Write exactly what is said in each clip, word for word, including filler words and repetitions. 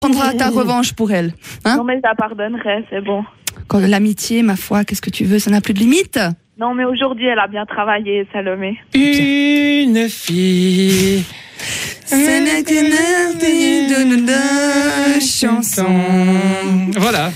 Prendras ta revanche pour elle. Hein? Non, mais je la pardonnerai, c'est bon. Quand l'amitié, ma foi, qu'est-ce que tu veux? Ça n'a plus de limite. Non, mais aujourd'hui, elle a bien travaillé, Salomé. Une fille. C'est la de nos chansons. Voilà.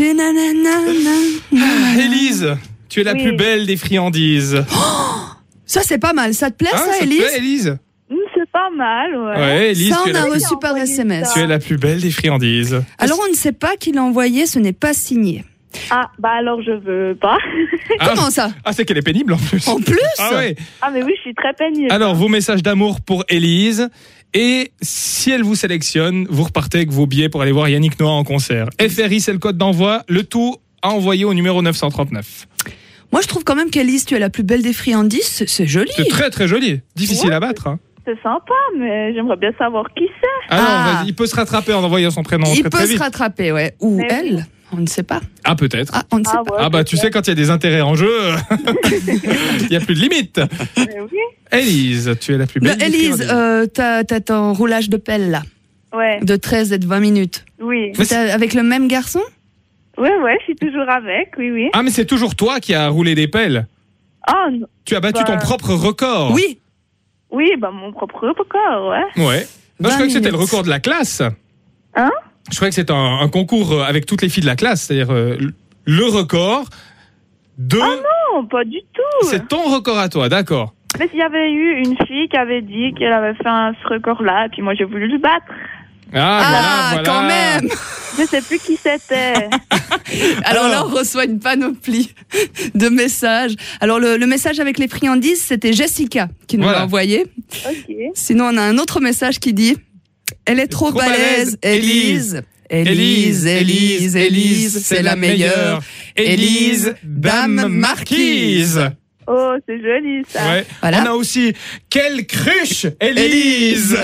Ah, Élise, tu es la Oui. plus belle des friandises. Ça, c'est pas mal. Ça te plaît, Ah, ça, ça te Élise? plaît, Élise? Hum, c'est pas mal, ouais. Ouais, Élise, Ça, tu, es on a la... reçu par S M S. tu es la plus belle des friandises. Alors, on ne sait pas qui l'a envoyé, ce n'est pas signé. Ah, bah alors je veux pas. Ah, Comment ça? Ah, c'est qu'elle est pénible en plus. En plus? Ah ouais. Ah, mais oui, je suis très pénible. Alors, vos messages d'amour pour Élise. Et si elle vous sélectionne, vous repartez avec vos billets pour aller voir Yannick Noah en concert. F R I, c'est le code d'envoi. Le tout à envoyer au numéro neuf cent trente-neuf. Moi, je trouve quand même qu'Élise, tu es la plus belle des friandises. C'est- C'est joli. C'est très très joli. Difficile Ouais. à battre. Hein. C'est sympa, mais j'aimerais bien savoir qui c'est. Ah, non, Ah. vas-y, il peut se rattraper en envoyant son prénom Il très peut très se vite. rattraper, ouais. Ou Mais oui. elle, on ne sait pas. Ah, peut-être. Ah, on ne sait Ah, pas. ouais, Ah bah tu sais, quand il y a des intérêts en jeu, il n'y a plus de limite. Mais oui. Élise, tu es la plus belle. Le- des Élise, friandises. euh, t'as t'as ton roulage de pelle, là, Ouais, de treize et de vingt minutes. oui. Mais T'es avec le même garçon? Ouais, ouais, je suis toujours avec, oui, oui. Ah, mais c'est toujours toi qui as roulé des pelles. Oh, non. Tu as battu Bah. ton propre record. Oui. Oui, bah mon propre record, ouais. Ouais. Moi, je vingt croyais que c'était le minutes. record de la classe. Hein? Je croyais que c'était un, un concours euh, avec toutes les filles de la classe. C'est-à-dire euh, le record de... Non, pas du tout. C'est ton record à toi, d'accord. Mais s'il y avait eu une fille qui avait dit qu'elle avait fait un, ce record-là, et puis moi j'ai voulu le battre. Ah, Ah, voilà, voilà. quand même. Je sais plus qui c'était. Alors là, Alors. on reçoit une panoplie de messages. Alors, le, le message avec les friandises, c'était Jessica qui nous Voilà. l'a envoyé. Ok. Sinon, on a un autre message qui dit « Elle est trop, Trop balèze, balèze, Élise. Élise, Élise, Élise, c'est la meilleure. Élise, dame marquise. Oh, c'est joli ça. Ouais. Voilà. On a aussi quelle cruche, Élise.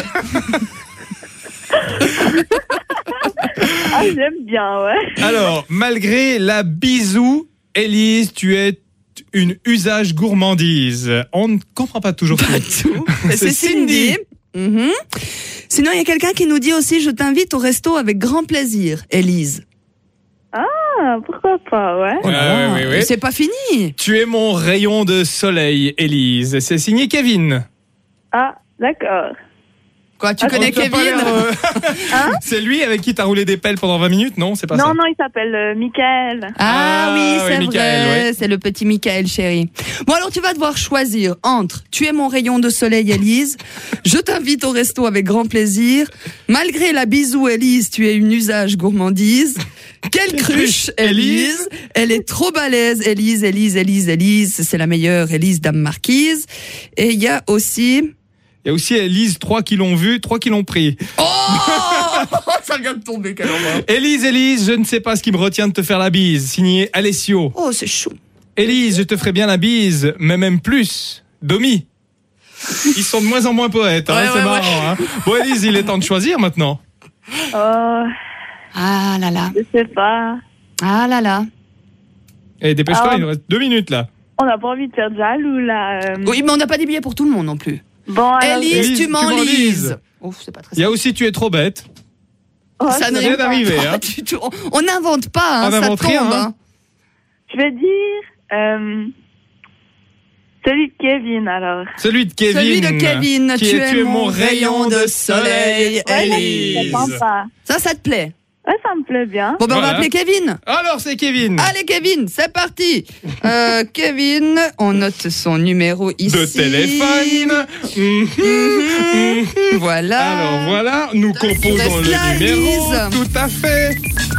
Ah, j'aime bien, ouais. Alors, malgré la bisou, Élise, tu es une usage gourmandise. On ne comprend pas toujours Pas tout. tout. C'est Cindy. Mhm. Sinon, il y a quelqu'un qui nous dit aussi « Je t'invite au resto avec grand plaisir, Élise. Ah, pourquoi pas, ouais. » Ouais, ouais, ouais, ouais. C'est pas fini. Tu es mon rayon de soleil, Élise. C'est signé Kevin. Ah, d'accord. Quoi, tu Ah, connais Oh, t'as pas Kevin? l'air, euh, Hein? C'est lui avec qui t'as roulé des pelles pendant vingt minutes, non? C'est pas Non, ça. non, il s'appelle euh, Michael. Ah, Ah, oui, oui, c'est Michael, vrai, ouais. c'est le petit Michael, chéri. Bon, alors tu vas devoir choisir entre « Tu es mon rayon de soleil, Élise »,« Je t'invite au resto avec grand plaisir »,« Malgré la bisou, Élise, tu es une usage gourmandise »,« Quelle cruche, Élise »,« Elle est trop balèze, Élise, Élise, Élise, Élise, c'est la meilleure, Élise, dame marquise ». Et il y a aussi... Il y a aussi Élise, trois qui l'ont vu, trois qui l'ont pris. Oh ça vient de tomber, quel envoi. Élise, Élise, je ne sais pas ce qui me retient de te faire la bise. Signé Alessio. Oh, c'est chaud. Élise, je te ferai bien la bise, mais même plus. Domi. Ils sont de moins en moins poètes, hein, Ouais, c'est ouais, marrant. Hein. Bon, Élise, il est temps de choisir maintenant. Oh, Ah là là, je sais pas. ah là là. Et dépêche-toi, Ah. il nous reste deux minutes là. On n'a pas envie de faire jaloux, là. euh. Oui, mais on n'a pas des billets pour tout le monde non plus. Bon, alors, Élise, Élise, tu tu m'enlises. m'enlises. Ouf, c'est pas très Il y a aussi Tu es trop bête. oh, ça je ne sais vient rime pas. d'arriver. pas hein. du tout. On- On n'invente pas, hein, On ça n'invente tombe. rien, hein. hein. Je vais dire euh, celui de Kevin, alors. Celui de Kevin. Celui de Kevin, qui tu est, es mon rayon de soleil, Ouais, Élise. c'est sympa. Ça, ça te plaît? Ouais, ça me plaît bien. Bon, ben on va Voilà. appeler Kevin. Alors, c'est Kevin. Allez, Kevin, c'est parti. Euh, Kevin, on note son numéro ici. De téléphone. Mhm. Mhm. Voilà. Alors voilà, nous composons reste là, le numéro. Élise. Tout à fait.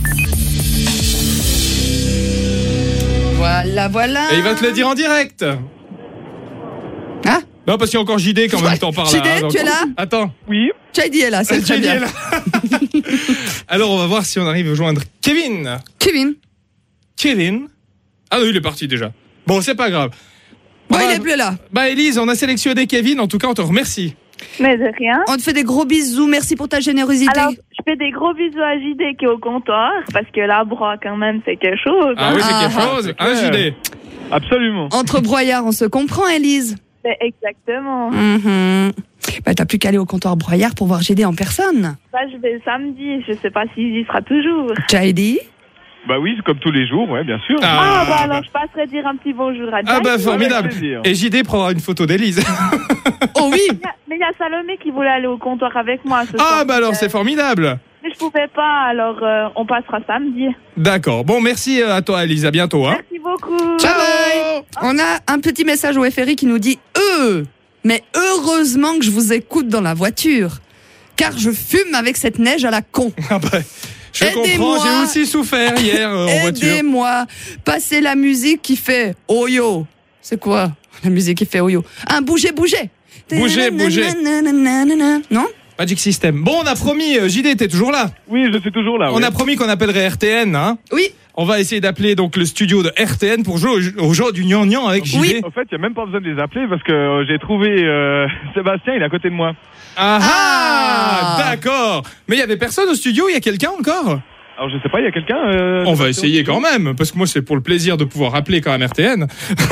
Voilà, voilà. Et il va te le dire en direct. Hein? Non, parce qu'il y a encore J D qui en même temps par là. J D, hein, donc- tu es là? Attends. Oui. J D est là, c'est très J D est bien. là. Alors, on va voir si on arrive à joindre Kevin. Kevin. Kevin. Ah non, il est parti déjà. Bon, c'est pas grave. Bon, Bah, il est plus là. Bah, Élise, on a sélectionné Kevin. En tout cas, on te remercie. Mais de rien. On te fait des gros bisous. Merci pour ta générosité. Alors, je fais des gros bisous à J D qui est au comptoir, parce que la bras, quand même, c'est quelque chose. Ah hein. oui, c'est Ah, quelque ah, chose. Un J D. Absolument. Entre broyards, on se comprend, Élise. Mais exactement. Mhm. Bah, t'as plus qu'à aller au comptoir Broyard pour voir J D en personne. Bah, je vais samedi, je sais pas s'il y sera toujours. J D? Bah oui, c'est comme tous les jours, ouais, bien sûr. Ah, bah alors je passerai dire un petit bonjour à Jack. Ah bah formidable. Avec plaisir. Et J D prendra une photo d'Élise. Oh oui. Il y a- Mais il y a Salomé qui voulait aller au comptoir avec moi ce soir. Ah bah alors c'est formidable. Mais je pouvais pas, alors euh, on passera samedi. D'accord. Bon, merci à toi Élise, à bientôt. Hein. Merci beaucoup. Ciao. On a un petit message au F R I qui nous dit euh, mais heureusement que je vous écoute dans la voiture, car je fume avec cette neige à la con. Ah bah, je Aidez-moi. comprends, j'ai aussi souffert hier euh, en voiture. Aidez-moi. Passez la musique qui fait Oyo. C'est quoi la musique qui fait Oyo? Un bouger, bouger. Bouger, bouger. Non? Magic System. Bon, on a promis, euh, J D, t'es toujours là. Oui, je suis toujours là. On ouais. a promis qu'on appellerait R T N. Hein. Oui. On va essayer d'appeler donc le studio de R T N pour jouer au, au jeu du gnangnan avec J D. Oui. En fait, il n'y a même pas besoin de les appeler parce que euh, j'ai trouvé euh, Sébastien, il est à côté de moi. Ah, ah, Ah. D'accord. Mais il y avait personne au studio, il y a quelqu'un encore? Alors, je sais pas, il y a quelqu'un euh, On va essayer quand même, parce que moi c'est pour le plaisir de pouvoir appeler quand même R T N.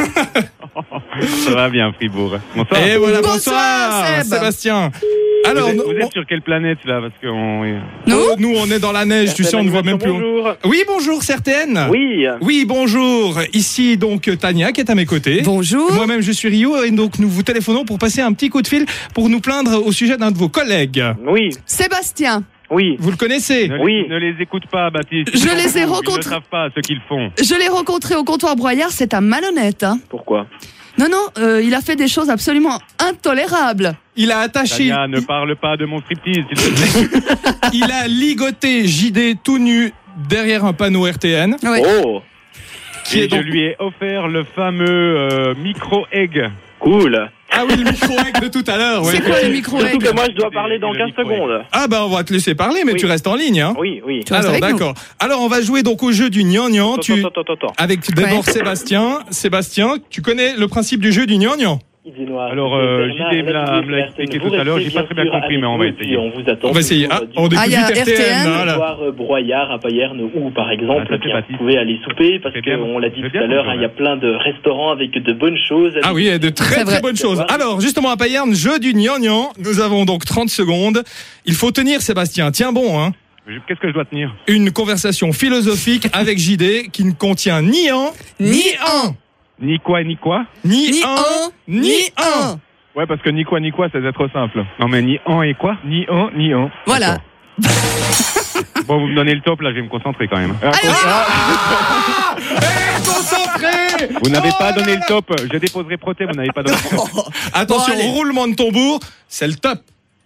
Ça va bien, Fribourg. Bonsoir. Et voilà, Bonsoir, bonsoir, Seb. Sébastien. Alors, vous êtes, nous, vous êtes on- sur quelle planète là? Parce qu'on. Nous oh, nous on est dans la neige, tu sais, on ne voit même plus. Bonjour. Oui, bonjour, c'est R T N. Oui. Oui, bonjour. Ici donc Tania qui est à mes côtés. Bonjour. Moi-même je suis Rio et donc nous vous téléphonons pour passer un petit coup de fil pour nous plaindre au sujet d'un de vos collègues. Oui. Sébastien, Oui. Vous le connaissez? Ne, Oui. les, ne les écoute pas, Baptiste. Je Ils les ai s'en foutent, rencontrés. Ils ne savent pas ce qu'ils font. je l'ai rencontré au comptoir Broyard, c'est un malhonnête. Hein. Pourquoi? Non, non, euh, il a fait des choses absolument intolérables. Il a attaché, Tania, ne parle pas de mon striptease, s'il te plaît. il a ligoté J D tout nu derrière un panneau R T N. Ouais. Oh, Qui Et est je donc... lui ai offert le fameux euh, micro-egg. cool. Ah oui, le micro-egg de tout à l'heure. ouais. C'est quoi les micro Surtout que eggs? moi, je dois parler dans Le quinze micro-egg. secondes. Ah bah on va te laisser parler, mais Oui. tu restes en ligne. Hein. Oui, oui. Tu restes Alors avec nous. d'accord. Alors on va jouer donc au jeu du gnangnan. Attends, Tu... attends, attends, attends. Avec d'abord Ouais. Sébastien. Sébastien, tu connais le principe du jeu du gnangnan? Alors, euh, J D me l'a me l'a expliqué tout à l'heure, j'ai pas très bien compris, mais on va essayer. On vous attend. On va essayer. Ah, on Ah, il y a découvre R T N. R T N. Voilà. Voir euh, Broyard à Payerne ou par exemple, Ah, ça, c'est eh bien, Baptiste. vous pouvez aller souper parce Très bien. qu'on l'a dit Très tout à bien, l'heure, bonjour. hein, il y a plein de restaurants avec de bonnes choses. Ah oui, et de très C'est très vrai. bonnes choses. Alors, justement, à Payerne, jeu du gnangnan. Nous avons donc trente secondes. Il faut tenir, Sébastien. Tiens bon, hein. Je- Qu'est-ce que je dois tenir? Une conversation philosophique avec J D qui ne contient ni un, ni un, Ni quoi, ni quoi? ni, Ni un, un, ni un. Ouais, parce que ni quoi, ni quoi, ça doit être trop simple. Non, mais ni un et quoi? Ni un, ni un. Voilà. D'accord. Bon, vous me donnez le top, là, je vais me concentrer quand même. Ah, Allez, Ah Eh, concentré. Vous n'avez Oh pas là donné là. le top. Je déposerai proté, vous n'avez pas donné le top. Attention, Bon, allez. roulement de tambour, c'est le top.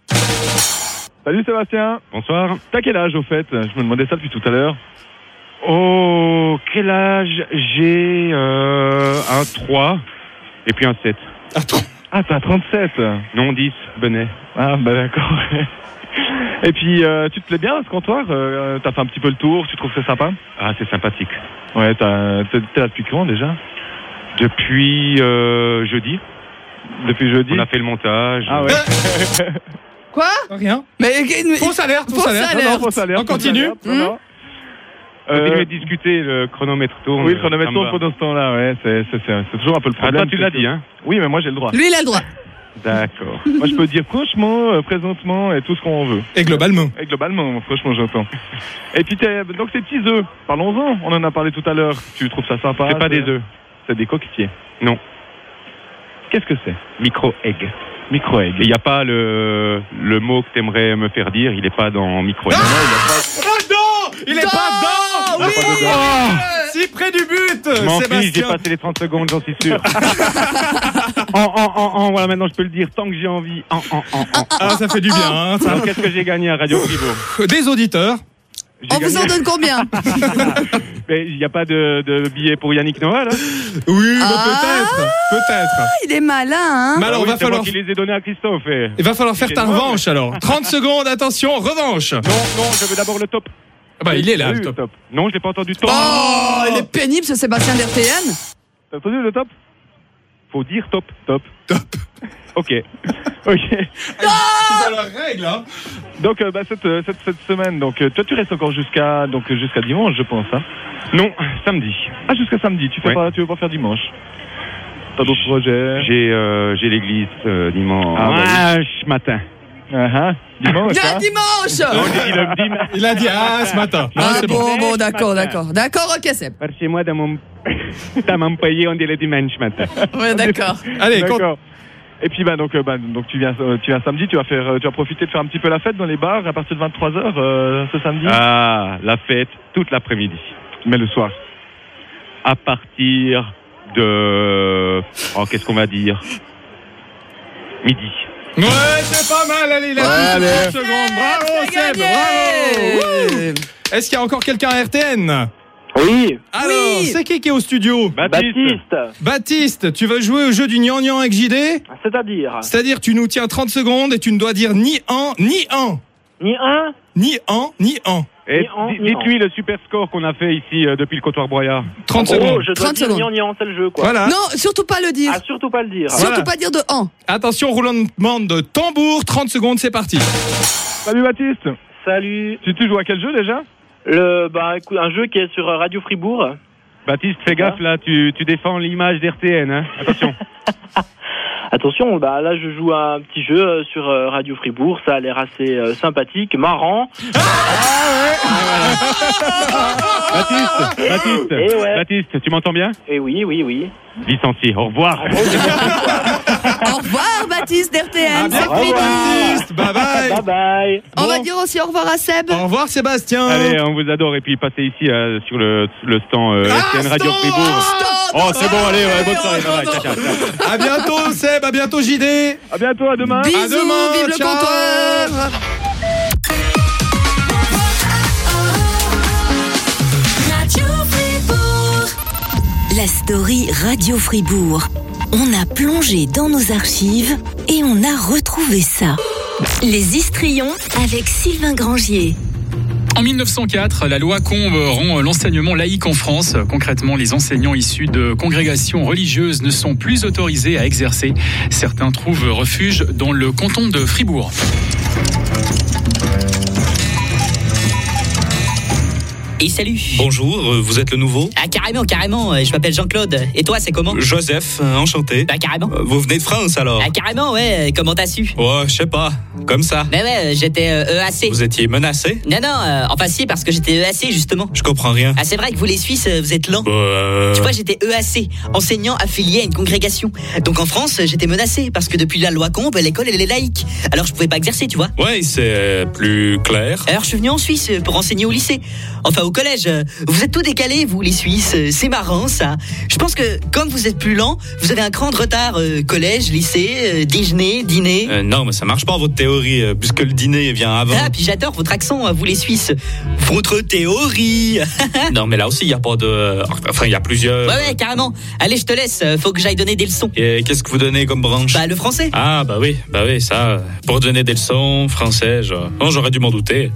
Salut Sébastien. Bonsoir. T'as quel âge au fait? Je me demandais ça depuis tout à l'heure. Oh, quel âge? J'ai euh, un trois et puis un sept. Attends. Ah, t'as trente-sept? Non, dix, Benet. Ah, bah d'accord. Et puis, euh, tu te plais bien à ce comptoir? euh, T'as fait un petit peu le tour, tu trouves ça sympa? Ah, c'est sympathique. Ouais, t'as- t'es t'es là depuis quand déjà? Depuis euh, jeudi. Depuis jeudi? On a fait le montage. Ah ouais. Quoi? Rien. Mais Fausse alerte, fausse Fausse alerte. alerte. Non, non, fausse alerte, On continue. fausse alerte, non, non. Continuez de discuter, le chronomètre tourne. Oui, le chronomètre tourne pendant ce temps-là, ouais, c'est, c'est, c'est, c'est toujours un peu le problème. Ah, toi, tu l'as dit, hein? Oui, mais moi, j'ai le droit. lui, il a le droit. D'accord. Moi, je peux dire franchement, euh, présentement, et tout ce qu'on veut. Et globalement. Et globalement, franchement, j'entends. Et puis, t'es- donc, ces petits œufs, parlons-en. On en a parlé tout à l'heure. Tu trouves ça sympa? C'est pas des œufs. C'est des coquetiers. Non. Qu'est-ce que c'est? Micro-egg. Micro-egg. Il n'y a pas le, le mot que t'aimerais me faire dire, il n'est pas dans micro-egg. Oh non, il est Non, pas dedans. oui. Il est pas dedans. Si près du but, Je m'en fiche, j'ai Sébastien. passé les trente secondes, j'en suis sûr. en, en, en, en, voilà, maintenant je peux le dire tant que j'ai envie. En, en, en, en. Ah, ça fait du bien. Hein, ça. Alors, qu'est-ce que j'ai gagné à Radio Fribourg? Des auditeurs. J'ai On vous en gagné- donne combien? Mais il n'y a pas de, de billet pour Yannick Noah, là? Oui, bah, Ah. peut-être, peut-être. Il est malin, hein? Mais alors, Ah oui, va c'est falloir, moi qui les ai donnés à Christophe. Et... il va falloir faire J'ai ta le droit, revanche alors. trente secondes, attention, revanche. Non, non, je veux d'abord le top. Ah bah, il est là, Oui, le top. Non, je l'ai pas entendu. Top. Oh, il est pénible, ce Sébastien d'R T N. T'as entendu le top? Faut dire top, top. Top. Ok. Ok. Ils ont leurs règles, hein. Donc, euh, bah, cette, euh, cette, cette semaine, donc, euh, toi, tu restes encore jusqu'à, donc, euh, jusqu'à dimanche, je pense, hein? Non, samedi. Ah, jusqu'à samedi. Tu fais Ouais. pas, tu veux pas faire dimanche? T'as d'autres projets? J'ai, euh, j'ai l'église euh, dimanche Ah, bah matin. Uh-huh. Dimanche, Bien hein? dimanche. Il a dit, Il a dit ah ce matin. Non, Ah c'est bon, bon. bon, d'accord, d'accord. D'accord, ok, Seb. par chez moi, dans mon, dans mon pays, on dit le dimanche matin. Ouais, d'accord. Allez, compte. D'accord. Et puis bah donc euh, bah, donc tu viens euh, tu viens samedi, tu vas faire euh, tu vas profiter de faire un petit peu la fête dans les bars à partir de vingt-trois heures euh, ce samedi. Ah, la fête toute l'après-midi. Mais le soir. À partir de, oh, qu'est-ce qu'on va dire, midi. Ouais, c'est pas mal. Allez, il a Allez. trente secondes. Bravo, C'est Seb. gagné. Bravo. Wouh. Est-ce qu'il y a encore quelqu'un à R T N? Oui, Alors, Oui. c'est qui qui est au studio? Baptiste. Baptiste, Baptiste, tu veux jouer au jeu du gnangnan avec J D? c'est-à-dire C'est-à-dire, tu nous tiens trente secondes et tu ne dois dire ni un, ni un. ni un, Ni un, ni un. Et Ni en, di- ni en. dites-lui le super score qu'on a fait ici euh, depuis le comptoir Broyard. trente oh, secondes. je dois trente dire secondes. gnangnan, c'est le jeu, quoi. Voilà. Non, surtout pas le dire. Ah, surtout pas le dire. Surtout Voilà. pas dire de en. Attention, roulement de tambour, trente secondes, c'est parti. Salut Baptiste. Salut. Tu, tu joues à quel jeu déjà? Le, bah, écoute, un jeu qui est sur Radio Fribourg. Baptiste, fais gaffe là, tu, tu défends l'image d'R T N, hein. Attention. Attention, bah là je joue à un petit jeu euh, sur euh, Radio Fribourg, ça a l'air assez euh, sympathique, marrant. Baptiste, Baptiste, Eh ouais. Baptiste, tu m'entends bien? Et oui, oui, oui. Licencié, au revoir. Au revoir, Baptiste d'R T À N. C'est bientôt, fini. Baptiste. Bye bye. Bye bye. On Bon. va dire aussi au revoir à Seb. Au revoir, Sébastien. Allez, on vous adore et puis passez ici euh, sur le, le stand euh, Ah, R T N Radio stand Fribourg. Stand. Oh, c'est bon, allez, ouais, bonne Oh, soirée, non, bye bye, non. ciao, ciao, ciao. À bientôt, Seb. À bientôt, J D. À bientôt, à demain. Bisous, À demain, vive le ciao. comptoir. Radio Fribourg. La story Radio Fribourg. On a plongé dans nos archives et on a retrouvé ça. Les Histrions avec Sylvain Grangier. En mille neuf cent quatre, la loi Combes rend l'enseignement laïque en France. Concrètement, les enseignants issus de congrégations religieuses ne sont plus autorisés à exercer. Certains trouvent refuge dans le canton de Fribourg. Et salut. Bonjour, euh, vous êtes le nouveau? Ah carrément, carrément, euh, je m'appelle Jean-Claude. Et toi, c'est comment? Joseph, euh, enchanté. Bah carrément. Euh, Vous venez de France alors? Ah carrément, ouais, euh, comment t'as su? Ouais, je sais pas, comme ça. Bah ouais, euh, j'étais euh, E A C. Vous étiez menacé? Non, non, euh, enfin si, parce que j'étais E A C justement. Je comprends rien. Ah c'est vrai que vous les Suisses, euh, vous êtes lents. Bah, euh... Tu vois, j'étais E A C, enseignant affilié à une congrégation. Donc en France, j'étais menacé parce que depuis la loi Combes, l'école elle est laïque. Alors je pouvais pas exercer, tu vois. Ouais, c'est euh, plus clair. Alors je suis venu en Suisse pour enseigner au lycée. Enfin au collège. Vous êtes tout décalés, vous les Suisses. C'est marrant ça. Je pense que comme vous êtes plus lents, vous avez un cran de retard. Euh, collège, lycée, euh, déjeuner, dîner. Euh, non, mais ça marche pas votre théorie, euh, puisque le dîner vient avant. Ah, puis j'adore votre accent, vous les Suisses. Votre théorie. Non, mais là aussi, il y a pas de... Enfin, il y a plusieurs... Ouais, ouais, carrément. Allez, je te laisse. Faut que j'aille donner des leçons. Et qu'est-ce que vous donnez comme branche? Bah, le français. Ah, bah oui, bah oui, ça, pour donner des leçons, français, genre... Oh, j'aurais dû m'en douter.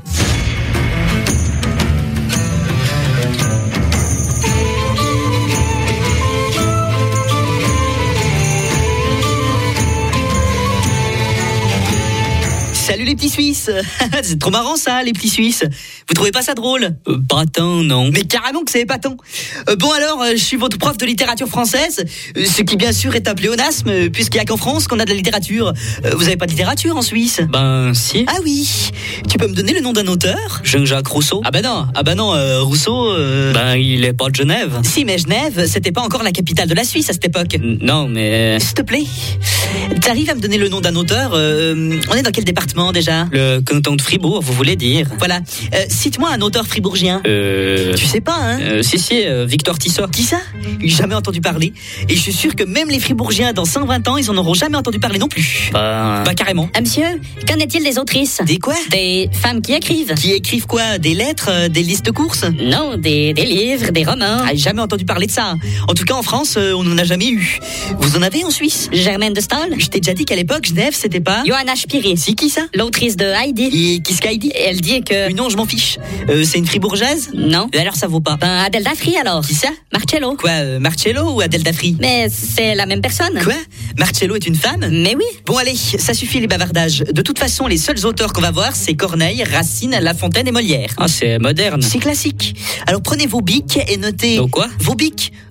Salut les petits Suisses. C'est trop marrant ça, les petits Suisses. Vous trouvez pas ça drôle? euh, Pas tant, non. Mais carrément que c'est épatant. Euh, bon alors, euh, je suis votre prof de littérature française, euh, ce qui bien sûr est un pléonasme, euh, puisqu'il y a qu'en France qu'on a de la littérature. Euh, vous avez pas de littérature en Suisse? Ben, si. Ah oui. Tu peux me donner le nom d'un auteur? Jean-Jacques Rousseau. Ah bah non, ah bah non, euh, Rousseau... Euh... Ben, il est pas de Genève. Si, mais Genève, c'était pas encore la capitale de la Suisse à cette époque. Non, mais... S'il te plaît, t'arrives à me donner le nom d'un auteur? euh, On est dans quel département déjà? Le canton de Fribourg, vous voulez dire? Voilà. Euh, cite-moi un auteur fribourgien. Euh... Tu sais pas, hein? euh, si, si, euh, Victor Tissot. Qui ça? Jamais entendu parler. Et je suis sûr que même les fribourgiens dans cent vingt ans, ils en auront jamais entendu parler non plus. Ben... Bah carrément. Ah, monsieur, qu'en est-il des autrices? Des quoi? Des femmes qui écrivent? Qui écrivent quoi? Des lettres? euh, Des listes de courses? Non, des, des livres, des romans. Ah, jamais entendu parler de ça. En tout cas, en France, euh, on n'en a jamais eu. Vous en avez en Suisse? Germaine de Staël? Je t'ai déjà dit qu'à l'époque, Genève, c'était pas... Johanna Spiri. C'est qui ça? L'autrice de Heidi. Et qu'est-ce qu'elle dit? Elle dit que... Non, je m'en fiche. Euh, c'est une fribourgeaise? Non. Alors ça vaut pas. Ben, Adèle Dafri alors. Qui ça? Marcello. Quoi, euh, Marcello ou Adèle Dafri? Mais c'est la même personne. Quoi? Marcello est une femme? Mais oui. Bon allez, ça suffit les bavardages. De toute façon, les seuls auteurs qu'on va voir, c'est Corneille, Racine, La Fontaine et Molière. Ah, c'est moderne. C'est classique. Alors prenez vos bics et notez... Donc quoi? Vos bics.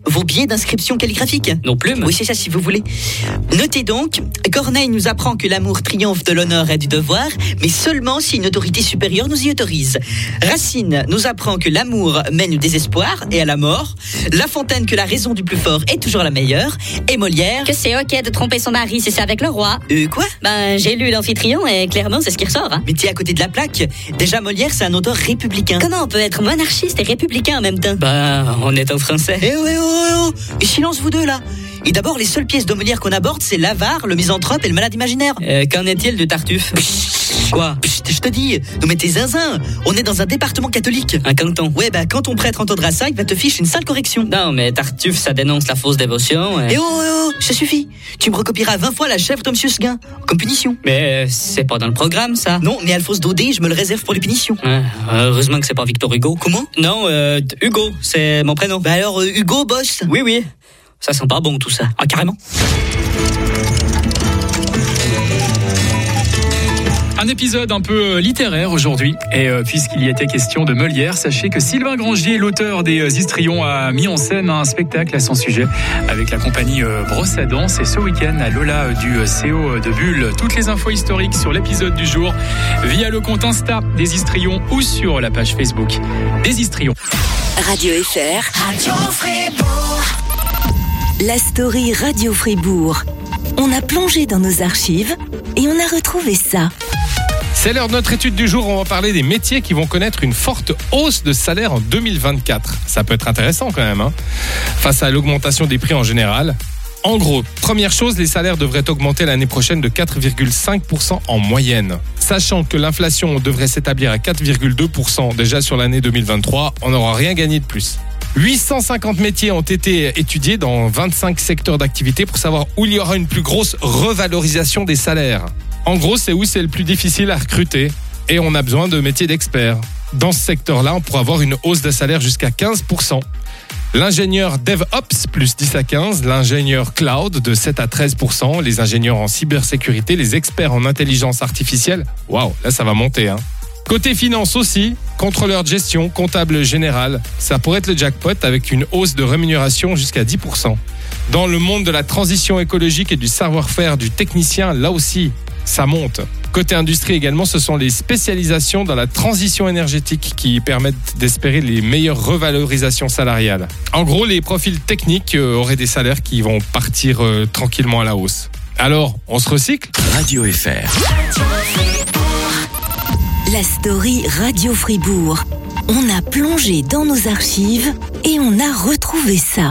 vos billets d'inscription calligraphique. Non plume. Oui, c'est ça, si vous voulez. Notez donc, Corneille nous apprend que l'amour triomphe de l'honneur et du devoir, mais seulement si une autorité supérieure nous y autorise. Racine nous apprend que l'amour mène au désespoir et à la mort. La Fontaine que la raison du plus fort est toujours la meilleure. Et Molière... Que c'est ok de tromper son mari si c'est avec le roi. Euh, quoi? Ben, j'ai lu l'Amphitryon et clairement, c'est ce qui ressort, hein. Mais t'es à côté de la plaque. Déjà, Molière, c'est un auteur républicain. Comment on peut être monarchiste et républicain en même temps? Ben, on est en français. Eh ouais, oh, oh, oh. Et silence, vous deux, là. Et d'abord, les seules pièces de Molière qu'on aborde, c'est l'avare, le misanthrope et le malade imaginaire. Euh, qu'en est-il de Tartuffe? Quoi? Psst, je te dis, non mais t'es zinzin. On est dans un département catholique. Un canton. Ouais, bah quand ton prêtre entendra ça, il va te ficher une sale correction. Non, mais Tartuffe, ça dénonce la fausse dévotion. Et, et oh, oh, oh, ça suffit. Tu me recopieras vingt fois la chèvre de Monsieur Seguin, comme punition. Mais euh, c'est pas dans le programme, ça. Non, mais Alphonse Daudet, je me le réserve pour les punitions. Ouais, heureusement que c'est pas Victor Hugo. Comment? Non, euh, Hugo, c'est mon prénom. Bah alors, euh, Hugo, boss? Oui, oui. Ça sent pas bon tout ça. Ah, carrément. Un épisode un peu littéraire aujourd'hui, et euh, puisqu'il y était question de Molière, sachez que Sylvain Grangier, l'auteur des euh, Histrions, a mis en scène un spectacle à son sujet avec la compagnie euh, Brosse à Dents. Et ce week-end à l'Ola euh, du euh, C O de Bulle. Toutes les infos historiques sur l'épisode du jour via le compte Insta des Histrions ou sur la page Facebook des Histrions. Radio F R, Radio Fribourg. La story Radio Fribourg. On a plongé dans nos archives et on a retrouvé ça. C'est l'heure de notre étude du jour. On va parler des métiers qui vont connaître une forte hausse de salaire en deux mille vingt-quatre. Ça peut être intéressant quand même, hein, face à l'augmentation des prix en général. En gros, première chose, les salaires devraient augmenter l'année prochaine de quatre virgule cinq pour cent en moyenne. Sachant que l'inflation devrait s'établir à quatre virgule deux pour cent déjà sur l'année deux mille vingt-trois, on n'aura rien gagné de plus. huit cent cinquante métiers ont été étudiés dans vingt-cinq secteurs d'activité pour savoir où il y aura une plus grosse revalorisation des salaires. En gros, c'est où c'est le plus difficile à recruter et on a besoin de métiers d'experts. Dans ce secteur-là, on pourra avoir une hausse de salaire jusqu'à quinze pour cent. L'ingénieur DevOps, plus dix à quinze, l'ingénieur Cloud de sept à treize pour cent, les ingénieurs en cybersécurité, les experts en intelligence artificielle. Waouh, là ça va monter, hein. Côté finance aussi, contrôleur de gestion, comptable général, ça pourrait être le jackpot avec une hausse de rémunération jusqu'à dix pour cent. Dans le monde de la transition écologique et du savoir-faire du technicien, là aussi, ça monte. Côté industrie également, ce sont les spécialisations dans la transition énergétique qui permettent d'espérer les meilleures revalorisations salariales. En gros, les profils techniques euh, auraient des salaires qui vont partir euh, tranquillement à la hausse. Alors, on se recycle ? Radio F R. La story Radio Fribourg. On a plongé dans nos archives et on a retrouvé ça.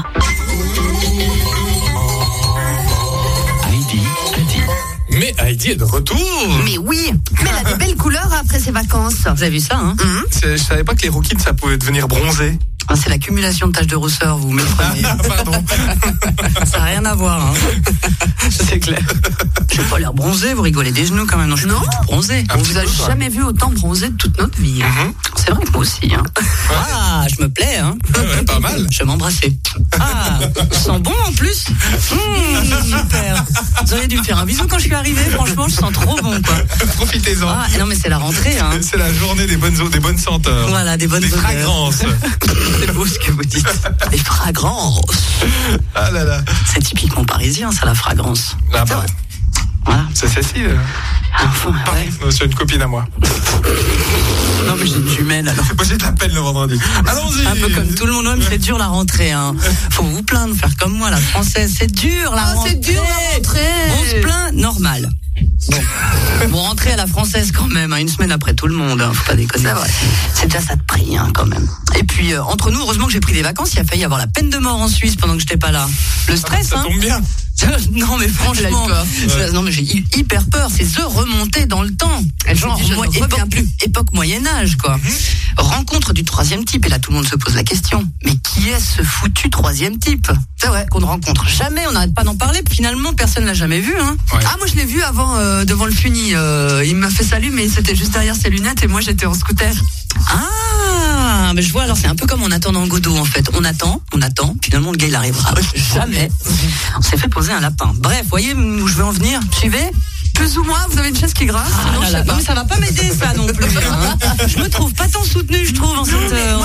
Heidi a dit. Mais Heidi est de retour. Mais oui, mais elle a des belles couleurs après ses vacances. Vous avez vu ça, hein? Mmh. Je savais pas que les rookies, ça pouvait devenir bronzé. Ah, c'est l'accumulation de taches de rousseur, vous méprenez. Ah, pardon. Ça n'a rien à voir, hein. C'est clair. Je vais pas l'air bronzé, vous rigolez des genoux quand même. Non, je suis non. pas du tout bronzé. On vous a jamais vu autant bronzé de toute notre vie. Mmh. C'est vrai que moi aussi, hein. Ah, je me plais, hein. Ouais, ouais, pas mal. Je vais m'embrasser. Ah, ça sent bon en plus. Mmh, super. Vous auriez dû me faire un bisou quand je suis arrivée. Franchement, je sens trop bon, quoi. Profitez-en. Ah, non, mais c'est la rentrée, hein. C'est la journée des bonnes, des bonnes senteurs. Voilà, des bonnes des odeurs. fragrances. C'est beau ce que vous dites. Les fragrances. Ah là là. C'est typiquement parisien, ça, la fragrance. Ah bah. Voilà. C'est Cécile. Enfin, ouais. C'est une copine à moi. Non, mais j'ai une jumelle, alors. Moi, j'ai de la peine le vendredi. Allons-y. Un peu comme tout le monde, même, c'est dur la rentrée, hein. Faut vous plaindre, faire comme moi, la française. C'est dur la oh, rentrée. C'est dur la rentrée. On se plaint, normal. Bon. Bon, rentrer à la française quand même, hein, une semaine après tout le monde, hein, faut pas déconner. C'est vrai. C'est déjà ça de prix, hein, quand même. Et puis, euh, entre nous, heureusement que j'ai pris des vacances, il a failli y avoir la peine de mort en Suisse pendant que j'étais pas là. Le stress, ça hein. Ça tombe bien. Non, mais franchement, ouais. non, mais j'ai eu hyper peur, c'est the remonter dans le temps. Genre, moi, époque, plus. époque Moyen-Âge, quoi. Mm-hmm. Rencontre du troisième type, et là tout le monde se pose la question, mais qui est ce foutu troisième type? C'est vrai qu'on ne rencontre jamais, on n'arrête pas d'en parler, finalement personne l'a jamais vu, hein. Ouais. Ah, moi je l'ai vu avant, euh, devant le Funi, euh, il m'a fait salut, mais c'était juste derrière ses lunettes et moi j'étais en scooter. Ah, mais je vois, alors c'est un peu comme on attend dans Godot en fait. On attend, on attend, finalement le gars il arrivera jamais. On s'est fait poser un lapin. Bref, voyez où je veux en venir? Suivez? Plus ou moins, vous avez une chaise qui grasse. Ah, sinon, là, là, non, mais ça va pas m'aider ça non plus, hein. Je me trouve pas tant soutenue, je trouve, en cette, euh, en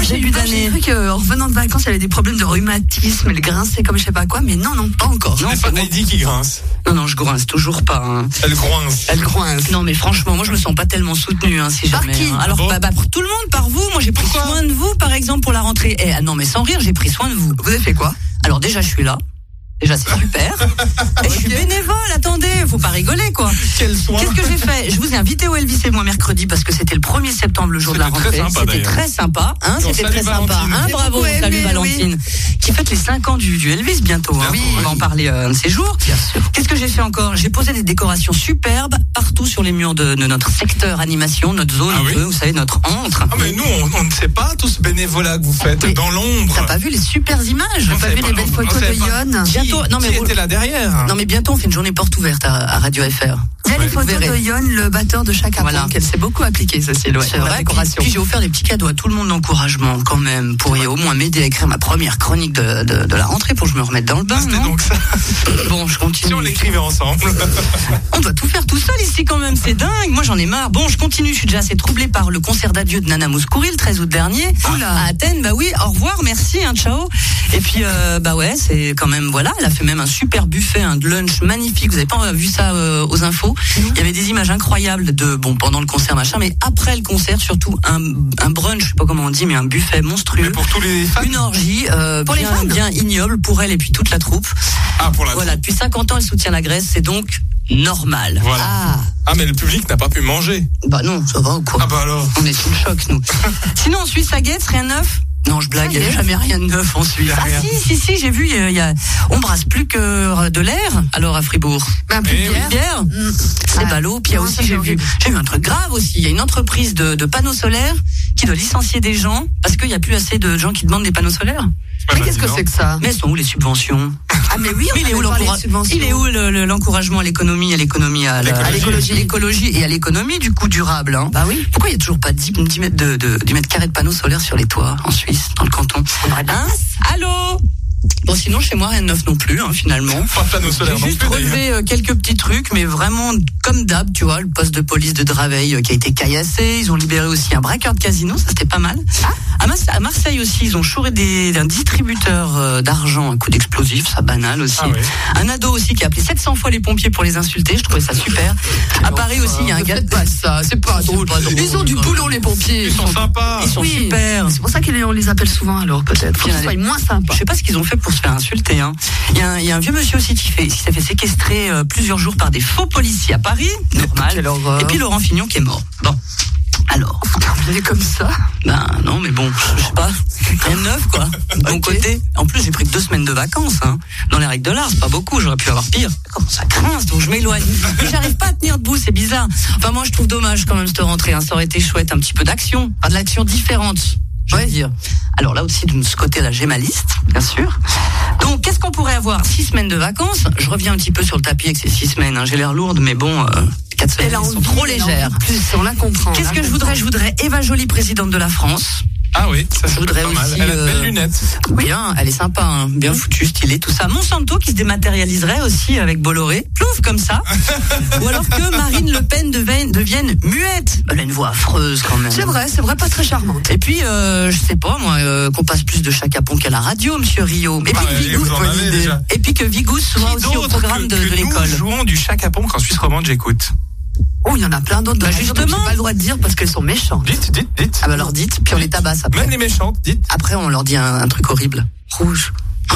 moi, j'ai début d'année. J'ai cru qu'en revenant de vacances, il y avait des problèmes de rhumatisme, elle grinçait comme je sais pas quoi, mais non, non, pas encore. Ce Non, n'est pas Heidi qui grince. non, non, je grince toujours pas. Hein. Elle grince. Elle grince. Non, mais franchement, moi, je me sens pas tellement soutenue, hein, si Par jamais. qui hein. Alors, bon bah, bah, pour tout le monde, par vous. Moi, j'ai pris Pourquoi soin de vous, par exemple, pour la rentrée. Eh, ah non, mais sans rire, j'ai pris soin de vous. Vous avez fait quoi? Alors, déjà, je suis là. Déjà, c'est super. Et je suis bénévole, attendez, faut pas rigoler, quoi. Quel soin. Qu'est-ce que j'ai fait? Je vous ai invité au Elvis et moi mercredi parce que c'était le premier septembre, le jour de la C'était très rentrée. sympa, C'était d'ailleurs. très sympa, hein, On c'était salue très sympa. Valentine. Hein, J'ai bravo, beaucoup salut aimé, Valentine. Qui fête les cinq ans du, du Elvis bientôt. Hein. Bientôt, Oui, on oui. va en parler euh, un de ces jours. Bien sûr. Qu'est-ce que j'ai fait encore? J'ai posé des décorations superbes partout sur les murs de, de notre secteur animation, notre zone, Ah un oui peu, vous savez, notre antre. Ah, mais nous, on, on ne sait pas tout ce bénévolat que vous faites Mais dans l'ombre. T'as pas vu les super images? On T'as savait vu pas, les belles on- on photos savait de pas. Yon? Qui- Bientôt- non, mais qui vous- était là derrière? Non mais bientôt on fait une journée porte ouverte à, à Radio F R. Il y a les Vous photos verrez. de Yon, le batteur de Chaka Voilà. Ponk. Elle s'est beaucoup appliquée, Cécile, ouais, C'est pour la vrai. Puis, décoration. puis j'ai offert des petits cadeaux à tout le monde d'encouragement quand même pour y au moins m'aider à écrire ma première chronique de, de, de la rentrée pour que je me remette dans le bain. Ah, c'était non donc ça. Bon, je continue. Si on l'écrivait ensemble. On doit tout faire tout seul ici quand même, c'est dingue. Moi j'en ai marre. Bon, je continue. Je suis déjà assez troublée par le concert d'adieu de Nana Mouskouri le treize août dernier à Athènes. Bah oui, au revoir, merci, hein, ciao. Et puis euh, bah ouais, c'est quand même voilà. Elle a fait même un super buffet, un lunch magnifique. Vous avez pas vu ça euh, aux infos? Il y avait des images incroyables de bon pendant le concert machin, mais après le concert surtout un, un brunch, je sais pas comment on dit, mais un buffet monstrueux. Mais pour tous les fans. Une orgie euh, Pour les bien, fans. bien ignoble pour elle et puis toute la troupe. Ah, pour la Voilà, depuis cinquante ans, elle soutient la Grèce, c'est donc normal. Voilà. Ah. Ah, mais le public n'a pas pu manger. Bah non, ça va ou quoi? Ah, bah alors. On est sous le choc, nous. Sinon, en Suisse, à Guetz, rien de neuf? Non, je blague, il n'y a jamais rien de neuf en Suisse. Y a Ah rien. si, si, si, j'ai vu, il y a, il y a- on brasse plus que de l'air, alors à Fribourg. Ben, plus Eh de oui. bière. Bière, Mm. c'est Ah. ballot. Puis il y a Non, aussi, ça, j'ai c'est vu, horrible. j'ai vu un truc grave aussi. Il y a une entreprise de, de panneaux solaires qui doit licencier des gens parce qu'il n'y a plus assez de gens qui demandent des panneaux solaires. Ouais, Mais bah, qu'est-ce dis que donc. c'est que ça? Mais elles sont où les subventions? Ah, mais oui, on Mais il est où avait parlé de l'encoura- subventions. il est où le- le- l'encouragement à l'économie, à l'économie, à la- à l'écologie, l'écologie et à l'économie du coup durable, hein. Bah oui. Pourquoi il y a toujours pas dix, dix mètres de, de, dix mètres carrés de panneaux solaires sur les toits en Suisse, dans le canton? Hein? Allô? Bon, sinon, chez moi, rien de neuf non plus, hein, finalement. Pas de panneaux solaires J'ai non juste plus, d'ailleurs. relevé euh, quelques petits trucs, mais vraiment comme d'hab, tu vois, le poste de police de Draveil euh, qui a été caillassé. Ils ont libéré aussi un braqueur de casino, ça c'était pas mal. À, Mas- à Marseille aussi, ils ont chouré des, d'un distributeur euh, d'argent, un coup d'explosif, ça banal aussi. Ah ouais. Un ado aussi qui a appelé sept cents fois les pompiers pour les insulter, je trouvais ça super. À Paris aussi, il y a un Ne gars. faites pas ça, c'est pas drôle. Ils ont du boulot, les pompiers. Ils sont sympas. Ils sont Oui. super. C'est pour ça qu'on les appelle souvent, alors, peut-être. Faut Puis, qu'ils soient moins Je sympas. sais pas ce qu'ils ont fait pour se faire insulter. Hein. Il, y a un, il y a un vieux monsieur aussi qui, fait, qui s'est fait séquestrer euh, plusieurs jours par des faux policiers à Paris. Normal. Quelle horreur. Et puis Laurent Fignon qui est mort. Bon. Alors. Vous allez comme ça? Ben non, mais bon, je sais pas. Rien de neuf, quoi. De mon côté. En plus, j'ai pris que deux semaines de vacances. Hein. Dans les règles de l'art, c'est pas beaucoup. J'aurais pu avoir pire. Comment ça grince, donc je m'éloigne. Mais j'arrive pas à tenir debout, c'est bizarre. Enfin, moi, je trouve dommage quand même cette rentrée. Hein. Ça aurait été chouette, un petit peu d'action. Enfin, de l'action différente. Je veux dire. Alors là aussi, de ce côté-là, j'ai ma liste, bien sûr. Donc, qu'est-ce qu'on pourrait avoir? Six semaines de vacances. Je reviens un petit peu sur le tapis avec ces six semaines. Hein. J'ai l'air lourde, mais bon, euh, quatre semaines, Elle a elles sont envie, trop elle a légères. envie de plus, on la comprend. Qu'est-ce on la que je comprend. voudrais? Je voudrais Eva Joly, présidente de la France. Ah oui, ça Je c'est voudrais pas mal. aussi, Elle a de belles euh, lunettes. Bien, elle est sympa, hein, bien foutue, stylée, tout ça. Monsanto qui se dématérialiserait aussi avec Bolloré, plouf comme ça. Ou alors que Marine Le Pen devienne, devienne muette. Elle a une voix affreuse quand même. C'est vrai, c'est vrai, pas très charmante. Et puis, euh, je sais pas moi, euh, qu'on passe plus de Chaka Ponk à la radio, Monsieur Rio. Et puis, Ah, que allez, Vigous- vous en avez déjà. et puis que Vigous soit Qui aussi au d'autre programme que, de, que de l'école. Nous jouons du Chaka Ponk en Suisse romande, j'écoute. Oh, il y en a plein d'autres. Bah, de radios, justement. donc j'ai pas le droit de dire parce qu'elles sont méchantes. Dites, dites, dites. Ah bah alors dites, puis on les tabasse après. Même les méchantes, dites. Après, on leur dit un, un truc horrible. Rouge.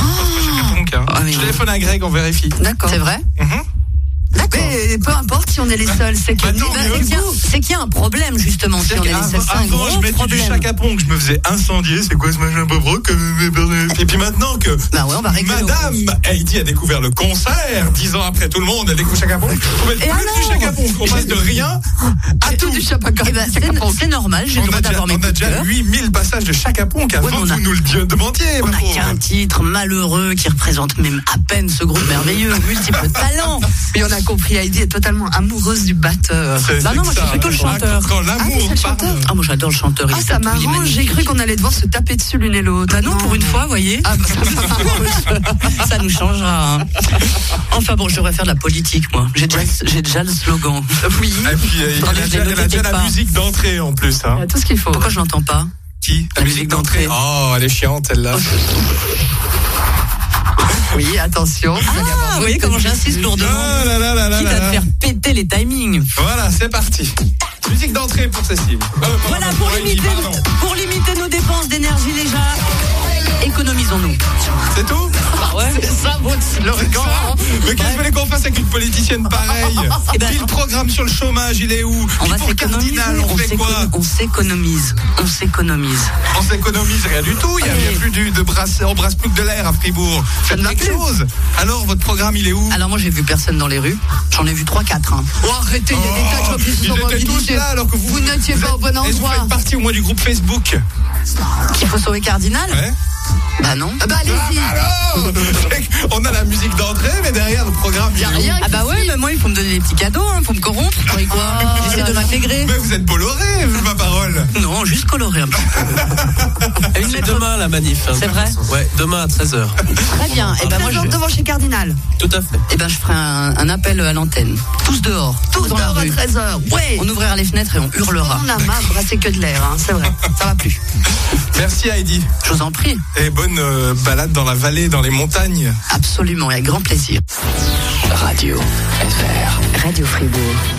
Chaka Ponk, hein. Ah, mais Je non. téléphone à Greg, on vérifie. D'accord. C'est vrai? Mhm. D'accord. Mais peu importe si on est les seuls, c'est que. Bah non, Bah, mais du C'est qu'il y a- coup, c'est qu'il y a un problème justement si C'est on est les qu'avant- seuls. C'est un avant, gros je mettais du problème. Chaka Ponk, je me faisais incendier. C'est quoi ce machin pauvre comme Et puis maintenant que Bah ouais, on va régler nos Madame Heidi a découvert le concert, dix ans après tout le monde, elle découvre Chaka Ponk. On met Et plus alors du Chaka Ponk, on passe de rien à tout. du chapaca. Eh ben, c'est, c'est normal, j'ai le On droit a déjà, d'avoir mes on a coups de déjà cœur. huit mille passages de Chaka Ponk avant Ouais, mais on a- que vous nous le demandiez. On ma n'a pauvre. qu'un titre malheureux qui représente même à peine ce groupe merveilleux, multiples talents. Mais on a compris, Heidi est totalement amoureuse du batteur. C'est- Bah non, c'est moi, que je ça, suis plutôt le quand- chanteur. Quand Ah oui, l'amour c'est le parle. chanteur. Ah, moi j'adore le chanteur. Ah, il ça tape, il est m'arrange, magnifique. j'ai cru qu'on allait devoir se taper dessus l'une et l'autre. Bah non, pour une fois, vous voyez. Ah, bah, ça m'arrange. Ça nous changera. hein. Enfin bon, je devrais faire de la politique, moi. J'ai déjà, j'ai déjà le slogan. Oui. Et puis, euh, Attendez, elle a je déjà, l'ai elle a noté déjà quelque la part. musique d'entrée en plus. Il y Hein. a tout ce qu'il faut. Pourquoi je l'entends pas? Qui ? La, la musique d'entrée. Oh, elle est chiante celle-là. Oui, attention. Ah, vous voyez comment j'insiste lourdement. Ah, là, là, là, là, Quitte à te faire péter les timings. Voilà, c'est parti. Musique d'entrée pour Cécile. Euh, voilà, pour limiter, pour limiter nos dépenses d'énergie déjà, économisons-nous. C'est tout ? Bah ouais, c'est ça votre slogan. Mais qu'est-ce que vous voulez qu'on fasse avec une politicienne pareille ? Et ben, puis le programme sur le chômage, il est où ? On va s'économiser. On, on fait quoi ? On s'économise. On s'économise. On s'économise rien du tout. Il n'y a, a plus du, de brasse, on brasse plus que de l'air à Fribourg. Faites quelque chose. Alors, votre programme, il est où ? Alors moi, j'ai vu personne dans les rues. J'en ai vu trois quatre. Hein. Oh, arrêtez, il y a des tas de gens qui se sont mobilisés. Là, alors que vous, vous n'étiez pas au bon endroit. Et vous faites partie au moins du groupe Facebook. Qu'il faut sauver Cardinal ? Ouais. Bah non. Ah bah allez-y. Ah bah on a la musique d'entrée, mais derrière le programme, il y a rien. Ah bah ouais, mais moi il faut me donner des petits cadeaux, hein, faut me corrompre. Quoi, quoi. Ah, j'essaie de m'intégrer. Mais vous êtes Bolloré, vu ma parole. Non, juste coloré un petit peu. Et c'est demain la manif. Hein, c'est vrai. Ouais, demain à treize heures. Très bien. Et ben moi je devant chez Cardinal. Tout à fait. Et ben je ferai un, un appel à l'antenne. Tous dehors. Tous dans dehors la rue. À treize heures. Ouais. On ouvrira les fenêtres et on hurlera. On a marre de brasser que de l'air, hein, c'est vrai. Ça va plus. Merci Heidi. Je vous en prie. Et bonne euh, balade dans la vallée, dans les montagnes. Absolument, et avec grand plaisir. Radio F R. Radio Fribourg.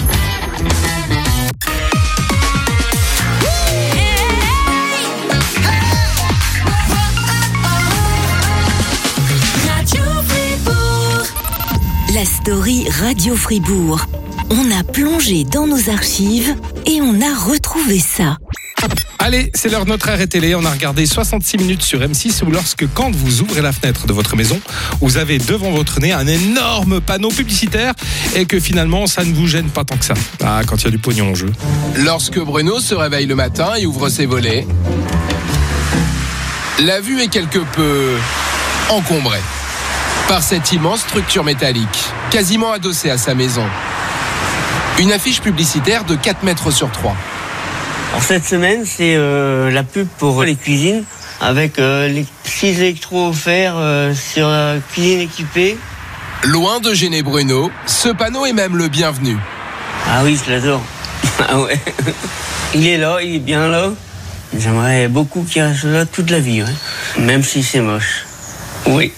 La story Radio Fribourg. On a plongé dans nos archives et on a retrouvé ça. Allez, c'est l'heure de notre arrêt télé. On a regardé soixante-six minutes sur M six où lorsque, quand vous ouvrez la fenêtre de votre maison, vous avez devant votre nez un énorme panneau publicitaire et que finalement, ça ne vous gêne pas tant que ça. Ah, quand il y a du pognon en jeu. Lorsque Bruno se réveille le matin et ouvre ses volets, la vue est quelque peu encombrée par cette immense structure métallique, quasiment adossée à sa maison. Une affiche publicitaire de quatre mètres sur trois. Alors cette semaine, c'est euh, la pub pour les cuisines avec euh, les six électros offerts euh, sur la cuisine équipée. Loin de gêner Bruno, ce panneau est même le bienvenu. Ah oui, je l'adore. Ah ouais. Il est là, il est bien là. J'aimerais beaucoup qu'il reste là toute la vie, ouais. Même si c'est moche. Oui.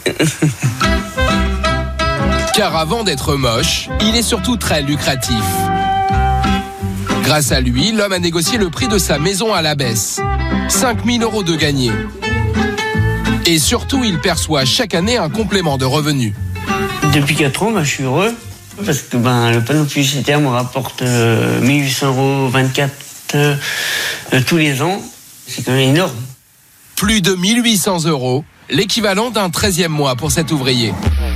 Car avant d'être moche, il est surtout très lucratif. Grâce à lui, l'homme a négocié le prix de sa maison à la baisse. cinq mille euros de gagné. Et surtout, il perçoit chaque année un complément de revenus. Depuis quatre ans, bah, je suis heureux. Parce que ben, le panneau publicitaire me rapporte euh, mille huit cents euros vingt-quatre euh, euh, tous les ans. C'est quand même énorme. Plus de mille huit cents euros, l'équivalent d'un treizième mois pour cet ouvrier.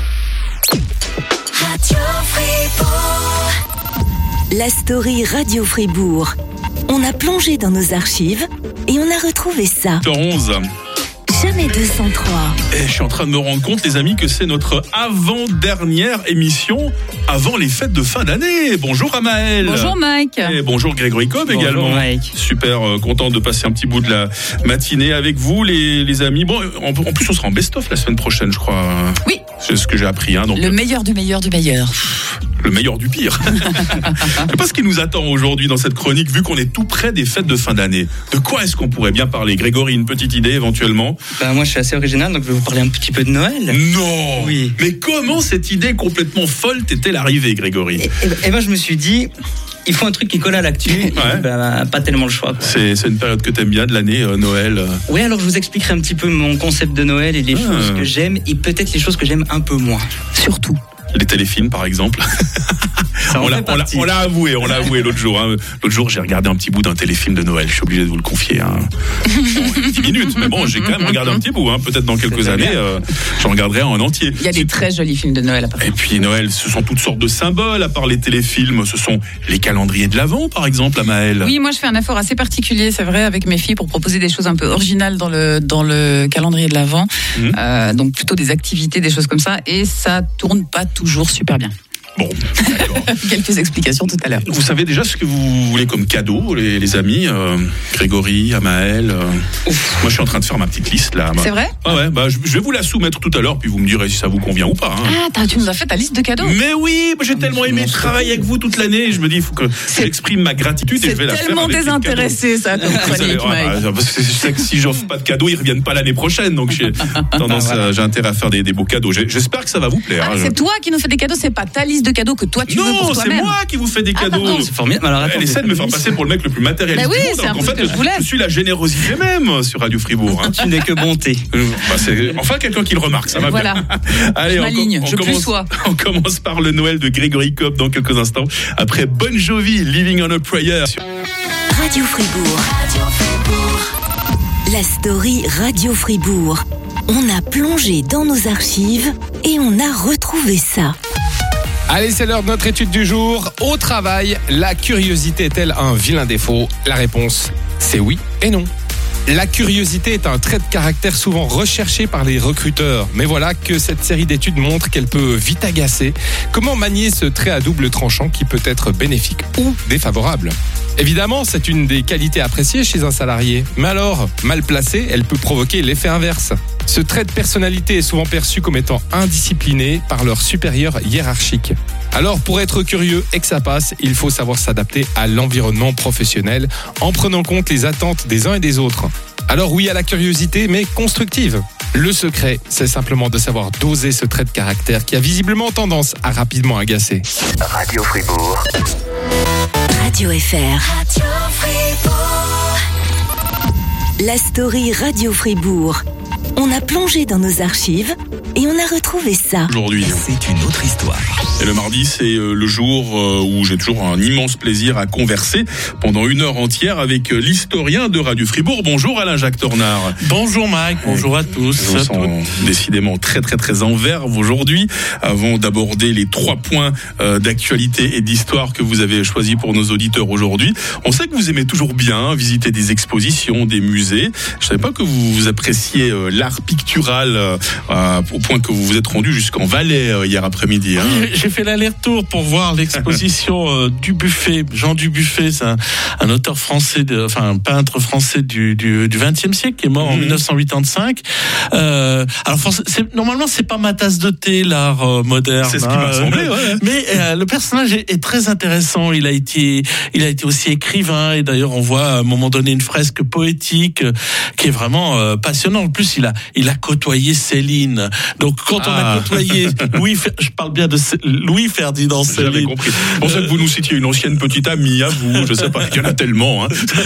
La story Radio Fribourg. On a plongé dans nos archives et on a retrouvé ça. onze. Jamais deux cent trois. Et je suis en train de me rendre compte, les amis, que c'est notre avant-dernière émission avant les fêtes de fin d'année. Bonjour Amaël. Bonjour Mike. Et bonjour Grégory Cobb également. Bonjour Mike. Super euh, content de passer un petit bout de la matinée avec vous, les, les amis. Bon, en, en plus, on sera en best-of la semaine prochaine, je crois. Oui. C'est ce que j'ai appris. Hein, donc, le meilleur du meilleur du meilleur. Le meilleur du pire. Je sais pas ce qui nous attend aujourd'hui dans cette chronique, vu qu'on est tout près des fêtes de fin d'année. De quoi est-ce qu'on pourrait bien parler ? Grégory, une petite idée éventuellement ? Bah, moi, je suis assez original, donc je vais vous parler un petit peu de Noël. Non ! Oui. Mais comment cette idée complètement folle t'est-elle arrivée, Grégory ? Et, et, et ben, je me suis dit, il faut un truc qui colle à l'actu. Ouais. Bah, pas tellement le choix. C'est, c'est une période que t'aimes bien de l'année, euh, Noël. Oui, alors je vous expliquerai un petit peu mon concept de Noël et les ah. choses que j'aime et peut-être les choses que j'aime un peu moins. Surtout. Les téléfilms, par exemple. On l'a, on, l'a, on l'a avoué, on l'a avoué l'autre jour. Hein. L'autre jour, j'ai regardé un petit bout d'un téléfilm de Noël. Je suis obligé de vous le confier. Hein. Bon, dix minutes, mais bon, j'ai quand même regardé un petit bout. Hein. Peut-être dans quelques années, euh, j'en regarderai en entier. Il y a des très jolis films de Noël à part. Et puis Noël, ce sont toutes sortes de symboles. À part les téléfilms, ce sont les calendriers de l'Avent, par exemple, à Maëlle. Oui, moi, je fais un effort assez particulier, c'est vrai, avec mes filles pour proposer des choses un peu originales dans le dans le calendrier de l'Avent. Mmh. Euh, donc plutôt des activités, des choses comme ça, et ça tourne pas toujours super bien. Bon, quelques explications tout à l'heure. Vous savez déjà ce que vous voulez comme cadeau, les, les amis, euh, Grégory, Amaël. Euh... Moi, je suis en train de faire ma petite liste là. C'est vrai ? Ah ouais, bah je, je vais vous la soumettre tout à l'heure, puis vous me direz si ça vous convient ou pas. Hein. Ah, t'as, tu nous as fait ta liste de cadeaux. Mais oui, j'ai tellement aimé travailler avec vous toute l'année. Je me dis, il faut que j'exprime ma gratitude et je vais la faire. C'est tellement désintéressé ça, comme chronique, Mike. Ah, parce que je sais que si j'offre pas de cadeaux, ils reviennent pas l'année prochaine. Donc j'ai tendance, ah, voilà. j'ai intérêt à faire des, des beaux cadeaux. J'espère que ça va vous plaire. Ah, hein, c'est je... toi qui nous fais des cadeaux, c'est pas ta liste de cadeaux que toi tu non, veux pour toi-même. Non, c'est moi qui vous fais des cadeaux. Ah, c'est formidable. Alors, attends, elle essaie de me faire passer pour le mec le plus matérialiste oui, du monde. c'est Alors un qu'en peu fait, ce que je, je suis la générosité même sur Radio Fribourg. Hein. Tu n'es que bonté. Bah, c'est enfin quelqu'un qui le remarque. Ça va voilà. bien. Allez, on, ligne, on, je commence, on commence par le Noël de Grégory Cobb dans quelques instants. Après Bon Jovi, Living on a Prayer. Radio Fribourg. Radio Fribourg. La story Radio Fribourg. On a plongé dans nos archives et on a retrouvé ça. Allez, c'est l'heure de notre étude du jour. Au travail, la curiosité est-elle un vilain défaut ? La réponse, c'est oui et non. La curiosité est un trait de caractère souvent recherché par les recruteurs. Mais voilà que cette série d'études montre qu'elle peut vite agacer. Comment manier ce trait à double tranchant qui peut être bénéfique ou défavorable ? Évidemment, c'est une des qualités appréciées chez un salarié. Mais alors, mal placée, elle peut provoquer l'effet inverse. Ce trait de personnalité est souvent perçu comme étant indiscipliné par leur supérieur hiérarchique. Alors, pour être curieux et que ça passe, il faut savoir s'adapter à l'environnement professionnel en prenant compte les attentes des uns et des autres. Alors oui à la curiosité, mais constructive. Le secret, c'est simplement de savoir doser ce trait de caractère qui a visiblement tendance à rapidement agacer. Radio Fribourg. Radio F R. Radio Fribourg. La story Radio Fribourg. On a plongé dans nos archives et on a retrouvé ça. Aujourd'hui, c'est une autre histoire. Et le mardi, c'est le jour où j'ai toujours un immense plaisir à converser pendant une heure entière avec l'historien de Radio Fribourg. Bonjour Alain-Jacques Tornard. Bonjour Mike, bonjour à tous. Nous sommes décidément très très très en verve aujourd'hui. Avant d'aborder les trois points d'actualité et d'histoire que vous avez choisis pour nos auditeurs aujourd'hui, on sait que vous aimez toujours bien visiter des expositions, des musées. Je ne savais pas que vous, vous appréciez l'art pictural euh, au point que vous vous êtes rendu jusqu'en Valais euh, hier après-midi. Hein. Oui, j'ai fait l'aller-retour pour voir l'exposition euh, Dubuffet. Jean Dubuffet, c'est un, un auteur français, de, enfin un peintre français du, du, du vingtième siècle qui est mort mmh. en dix-neuf cent quatre-vingt-cinq. Euh, alors c'est, normalement, c'est pas ma tasse de thé, l'art euh, moderne. C'est ce qui hein, m'a semblé, ouais. Mais euh, le personnage est, est très intéressant. Il a été, il a été aussi écrivain et d'ailleurs on voit à un moment donné une fresque poétique euh, qui est vraiment euh, passionnante. En plus, il a, il a côtoyé Céline. Donc quand ah. on a côtoyé Louis, je parle bien de Louis Ferdinand Céline. J'avais compris. C'est pour ça que vous nous citiez une ancienne petite amie à vous. Je sais pas, il y en a tellement. Hein.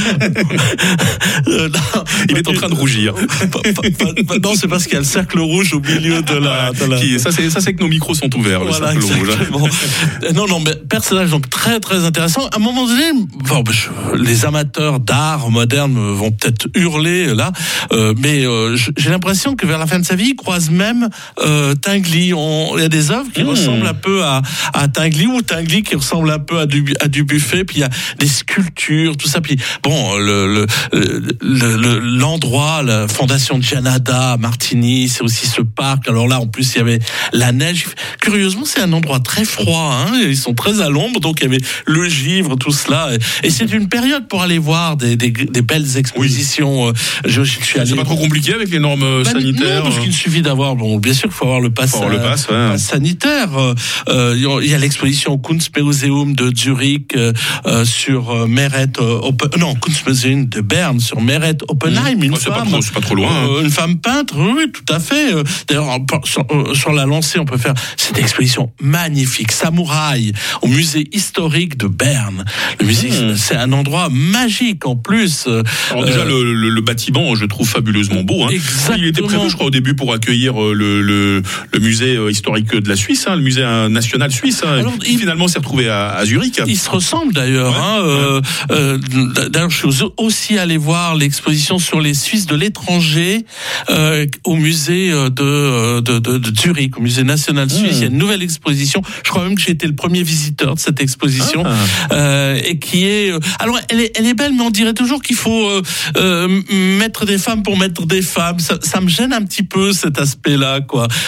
euh, non, il est en train de rougir. Pas, pas, pas, non, c'est parce qu'il y a le cercle rouge au milieu de la. De la... Qui, ça, c'est, ça, c'est que nos micros sont ouverts. Le voilà, cercle exactement. rouge. Non, non, mais personnage donc très, très intéressant. À un moment donné, bon, je, les amateurs d'art moderne vont peut-être hurler là, euh, mais euh, j'ai l'impression que vers la fin de sa vie, il croise même euh, Tinguely. On, il y a des œuvres qui mmh. ressemblent un peu à, à Tinguely ou Tinguely qui ressemble un peu à, du, à Dubuffet. Puis il y a des sculptures, tout ça. Puis bon, le, le, le, le, l'endroit, la fondation de Gianada à Martigny, c'est aussi ce parc. Alors là, en plus, il y avait la neige. Curieusement, c'est un endroit très froid. Hein. Ils sont très à l'ombre, donc il y avait le givre, tout cela. Et c'est une période pour aller voir des, des, des belles expositions. Oui. Je, je suis allé. C'est pas trop compliqué avec les normes bah, sanitaires. Non, parce qu'il suffit d'avoir, bon, bien sûr qu'il faut avoir le pass, avoir le pass, ouais. pass sanitaire. Euh, il y a l'exposition Kunstmuseum de Zurich euh, sur euh, Meret, euh, Open, non, Kunstmuseum de Berne sur Meret Oppenheim, mmh. une oh, c'est femme, pas trop, c'est pas trop loin. Euh, hein. Une femme peintre, oui, tout à fait. D'ailleurs, sur, sur la lancée, on peut faire cette exposition magnifique, Samouraï, au musée historique de Berne. Le musée, mmh. c'est un endroit magique en plus. Alors déjà, euh, le, le, le bâtiment, je trouve fabuleusement beau. Hein. Exactement. Il était prévu, je crois, au début pour accueillir le, le, le musée historique de la Suisse, hein, le musée national suisse. Hein, Alors, qui il, finalement s'est retrouvé à, à Zurich. Il se ressemble d'ailleurs. Ouais, hein, ouais. euh, euh, d'ailleurs, je suis aussi allé voir l'exposition sur les Suisses de l'étranger euh, au musée de, de, de, de Zurich, au musée national suisse. Mmh. Il y a une nouvelle exposition. Je crois même que j'ai été le premier visiteur de cette exposition ah. euh, et qui est. Alors, elle est, elle est belle, mais on dirait toujours qu'il faut euh, euh, mettre des femmes pour mettre des femmes. Ça, ça me gêne un petit peu cet aspect-là, quoi. On force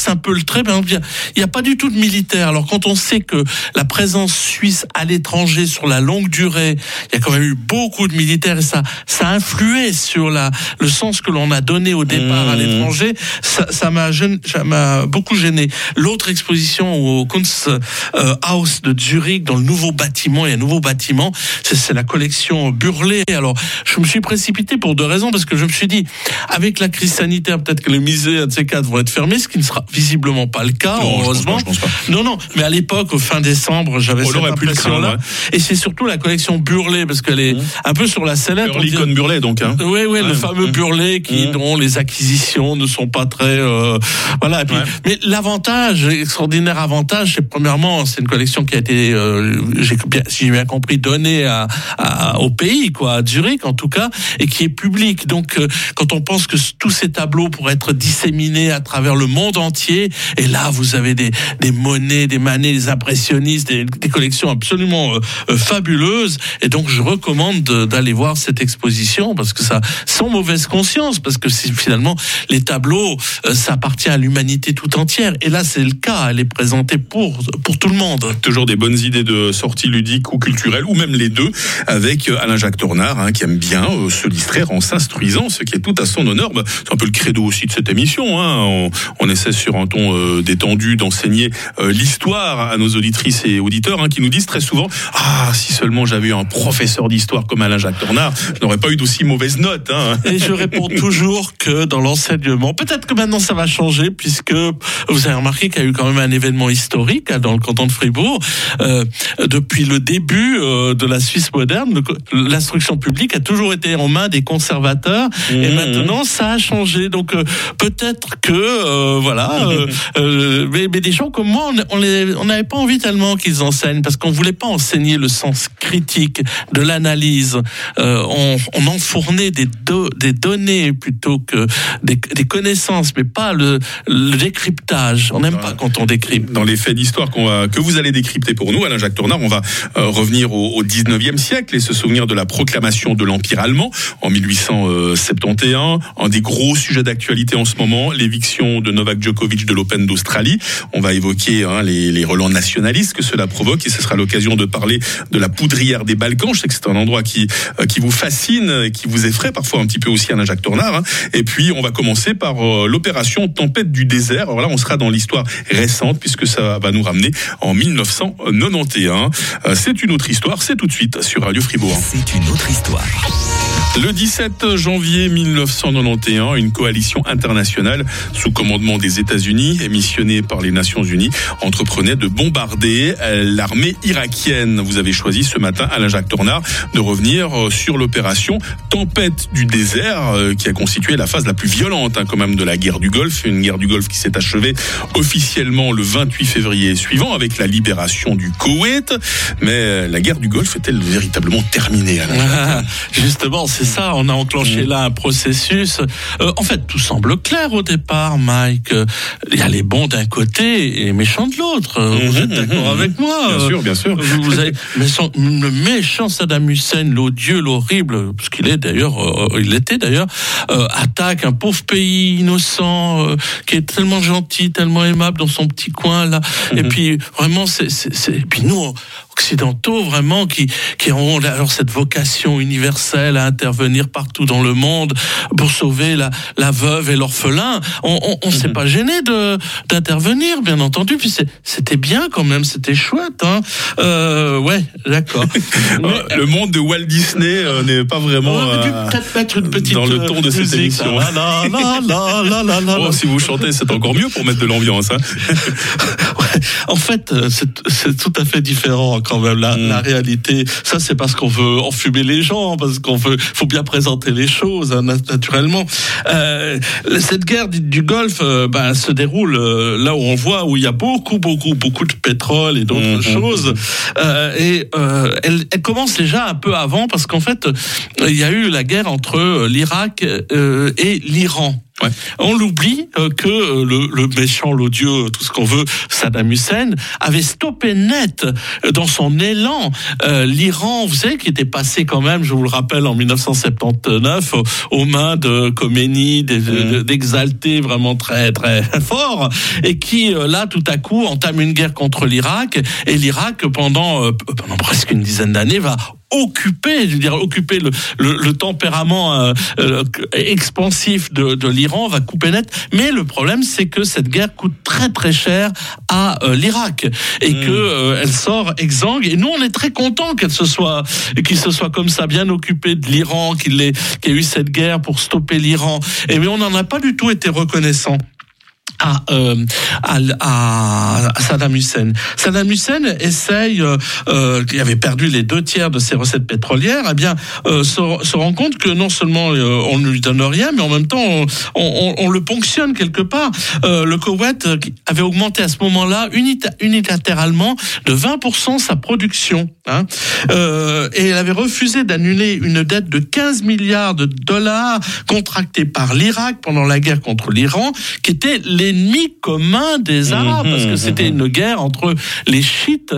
un peu le trait. Par exemple, il n'y a, a pas du tout de militaires. Alors quand on sait que la présence suisse à l'étranger sur la longue durée, il y a quand même eu beaucoup de militaires et ça, ça a influé sur la, le sens que l'on a donné au départ mmh. à l'étranger. Ça, ça m'a, ça m'a beaucoup gêné. L'autre exposition au Kunsthaus de Zurich, dans le nouveau bâtiment, il y a un nouveau bâtiment, c'est, c'est la collection Burlet. Alors, je me suis précipité pour deux raisons, parce que je me suis dit, avec la crise sanitaire, peut-être que les musées, un de ces quatre, vont être fermés, ce qui ne sera visiblement pas le cas, non, heureusement. Je pense pas, je pense pas. Non, non, mais à l'époque, au fin décembre, j'avais On cette impression-là. Ouais. Et c'est surtout la collection Burlet, parce qu'elle est mmh. un peu sur la sellette. L'icône Burlet, donc. Hein. Oui, oui, ouais, le fameux mmh. Burlet, qui, mmh. dont les acquisitions ne sont pas très... Euh, voilà. Et puis, ouais. Mais l'avantage, l'extraordinaire avantage, c'est premièrement, c'est une collection qui a été, euh, j'ai bien, si j'ai bien compris, donnée à, à, au pays, quoi, à Zurich en tout cas, et qui est publique. Donc, euh, quand on pense que tous ces tableaux pourraient être disséminés à travers le monde entier, et là, vous avez des, des Monet, des Manet, des impressionnistes, des, des collections absolument euh, fabuleuses. Et donc, je recommande de, d'aller voir cette exposition, parce que ça, sans mauvaise conscience, parce que c'est, finalement, les tableaux, euh, ça appartient à l'humanité tout entière. Et là, c'est le cas. Elle est présentée pour, pour tout le monde. Toujours des bonnes idées de sorties ludiques ou culturelles, ou même les deux, avec Alain-Jacques Tornard, hein, qui aime bien euh, se distraire en s'instruisant, ce qui est tout à son honneur. Bah, c'est un peu le credo aussi de cette émission. Hein. On, on essaie sur un ton euh, détendu d'enseigner euh, l'histoire à nos auditrices et auditeurs, hein, qui nous disent très souvent « Ah, si seulement j'avais eu un professeur d'histoire comme Alain-Jacques Tornard, je n'aurais pas eu d'aussi mauvaise note. Hein. » Et je réponds toujours que dans l'enseignement, peut-être que maintenant ça va changer, puisque vous avez remarqué qu'il y a eu quand même un événement historique hein, dans le canton de Fribourg. Euh, depuis le début euh, de la Suisse moderne, le, l'instruction publique a toujours été en main des conservateurs, mmh. et maintenant ça a changé. Donc euh, peut-être que euh, voilà, euh, euh, mais, mais des gens comme moi, on, on les, on n'avait pas envie tellement qu'ils enseignent, parce qu'on voulait pas enseigner le sens critique de l'analyse. Euh, on, on en fournait des, do, des données plutôt que des, des connaissances, mais pas le, le décryptage. On n'aime pas quand on décrypte. Dans les faits d'histoire qu'on va, que vous allez décrypter pour nous, Alain-Jacques Tornard, on va euh, revenir au, au dix-neuvième siècle et se souvenir de la proclamation de l'Empire allemand en mille huit cent soixante et onze. Un des gros sujets d'actualité en ce moment, l'éviction de Novak Djokovic de l'Open d'Australie. On va évoquer hein, les, les relents nationalistes que cela provoque, et ce sera l'occasion de parler de la poudrière des Balkans. Je sais que c'est un endroit qui, euh, qui vous fascine et qui vous effraie parfois un petit peu aussi, Alain-Jacques Tornard. Hein. Et puis, on va commencer par euh, l'opération Tempête du désert. Alors là, on sera dans l'histoire récente, puisque ça va nous ramener en mille neuf cent quatre-vingt-onze. Euh, c'est une autre histoire, c'est tout de suite sur Radio Fribourg. C'est une autre histoire. Le dix-sept janvier mille neuf cent quatre-vingt-onze, une coalition internationale sous commandement des États-Unis et missionnée par les Nations Unies entreprenait de bombarder l'armée irakienne. Vous avez choisi ce matin, Alain-Jacques Tornard, de revenir sur l'opération Tempête du désert, qui a constitué la phase la plus violente hein, quand même de la guerre du Golfe, une guerre du Golfe qui s'est achevée officiellement le vingt-huit février suivant avec la libération du Koweït. Mais la guerre du Golfe est-elle véritablement terminée, Alain-Jacques ? Justement, c'est ça, on a enclenché là un processus. Euh, en fait, tout semble clair au départ, Mike. Il y a les bons d'un côté et les méchants de l'autre. Mmh, vous êtes d'accord mmh, avec moi ? Bien sûr, bien sûr. Vous avez, mais son, le méchant Saddam Hussein, l'odieux, l'horrible, parce qu'il est d'ailleurs, euh, il était d'ailleurs, euh, attaque un pauvre pays innocent euh, qui est tellement gentil, tellement aimable dans son petit coin là. Mmh. Et puis vraiment, c'est, c'est, c'est, et puis nous. occidentaux vraiment qui qui ont alors cette vocation universelle à intervenir partout dans le monde pour sauver la la veuve et l'orphelin. On on, on s'est pas gêné de d'intervenir, bien entendu. Puis c'est, c'était bien quand même, c'était chouette. Hein. Euh, ouais, d'accord. Mais, le monde de Walt Disney euh, n'est pas vraiment on aurait pu euh, peut-être mettre une petite dans le ton de musique, cette émission. Là, là, là, là, là, là, là, oh, si vous chantez, c'est encore mieux pour mettre de l'ambiance. Hein. Ouais, en fait, c'est, c'est tout à fait différent quand même la, mmh. la réalité. Ça, c'est parce qu'on veut enfumer les gens, parce qu'on veut, faut bien présenter les choses hein, naturellement. Euh, cette guerre du Golfe, euh, ben, se déroule euh, là où on voit où il y a beaucoup, beaucoup, beaucoup de pétrole et d'autres mmh. choses. Euh, et euh, elle, elle commence déjà un peu avant parce qu'en fait, il y a eu la guerre entre l'Irak euh, et l'Iran. Ouais. On l'oublie euh, que euh, le, le méchant, l'odieux, tout ce qu'on veut, Saddam Hussein, avait stoppé net euh, dans son élan euh, l'Iran, vous savez, qui était passé quand même, je vous le rappelle, en dix-neuf cent soixante-dix-neuf aux, aux mains de Khomeini, des, mmh. d'exaltés vraiment très très forts, et qui euh, là tout à coup entame une guerre contre l'Irak, et l'Irak pendant euh, pendant presque une dizaine d'années va occuper, je veux dire, occuper le, le, le tempérament euh, euh, expansif de, de l'Iran, va couper net. Mais le problème, c'est que cette guerre coûte très très cher à euh, l'Irak et mmh. que euh, elle sort exsangue. Et nous, on est très contents qu'elle se soit, qu'il se soit comme ça bien occupé de l'Iran, qu'il ait, qu'il y ait eu cette guerre pour stopper l'Iran. Et mais on n'en a pas du tout été reconnaissant. À, euh, à, à, à Saddam Hussein. Saddam Hussein essaye, euh, euh, qui avait perdu les deux tiers de ses recettes pétrolières, eh bien, euh, se, se rend compte que non seulement euh, on ne lui donne rien, mais en même temps on, on, on le ponctionne quelque part. Euh, le Koweït avait augmenté à ce moment-là unita- unilatéralement de vingt pour cent sa production, hein, euh, et elle avait refusé d'annuler une dette de quinze milliards de dollars contractée par l'Irak pendant la guerre contre l'Iran, qui était les ennemi commun des Arabes, mmh, parce que c'était mmh. une guerre entre les chiites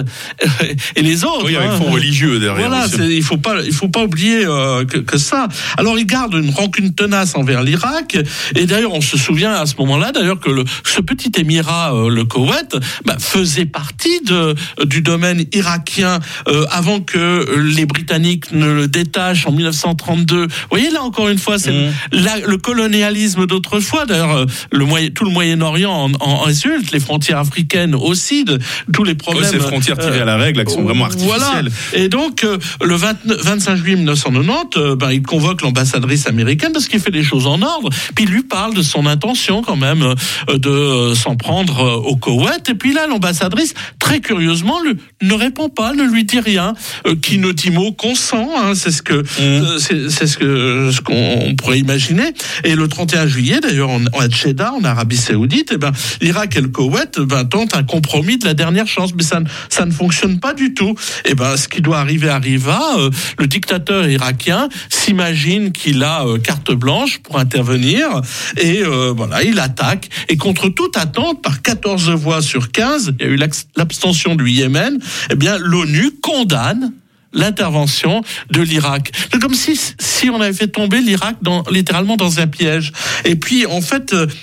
et les autres. Oui, il y a hein. un fond religieux derrière. Voilà, c'est, il faut pas, il faut pas oublier euh, que, que ça. Alors, il garde une rancune tenace envers l'Irak, et d'ailleurs, on se souvient à ce moment-là, d'ailleurs, que le, ce petit émirat, euh, le Koweït, bah, faisait partie de, du domaine irakien euh, avant que les Britanniques ne le détachent en dix-neuf cent trente-deux. Vous voyez, là, encore une fois, c'est mmh. la, le colonialisme d'autrefois. D'ailleurs, le moyen, tout le Moyen-Orient en, en résulte, les frontières africaines aussi, de tous les problèmes. Ouais, ces frontières tirées euh, à la règle, là, qui sont vraiment artificielles. Voilà. Et donc, euh, le vingt, vingt-cinq juillet dix-neuf cent quatre-vingt-dix, euh, ben, il convoque l'ambassadrice américaine parce qu'il fait les choses en ordre. Puis il lui parle de son intention, quand même, euh, de euh, s'en prendre euh, au Koweït. Et puis là, l'ambassadrice, très curieusement, le, ne répond pas, ne lui dit rien. Euh, qui ne dit mot consent, hein, c'est ce que, mmh. euh, c'est, c'est ce que, ce qu'on pourrait imaginer. Et le trente et un juillet, d'ailleurs, en, en Jeddah, en Arabie Saoudite, et ben, l'Irak et le Koweït ben, tentent un compromis de la dernière chance, mais ça, ça ne fonctionne pas du tout. Et ben, ce qui doit arriver arriva. Euh, le dictateur irakien s'imagine qu'il a euh, carte blanche pour intervenir, et euh, voilà, il attaque. Et contre toute attente, par quatorze voix sur quinze, il y a eu l'abstention du Yémen. Eh bien, l'ONU condamne l'intervention de l'Irak. C'est comme si, si on avait fait tomber l'Irak dans, littéralement dans un piège. Et puis, en fait, euh,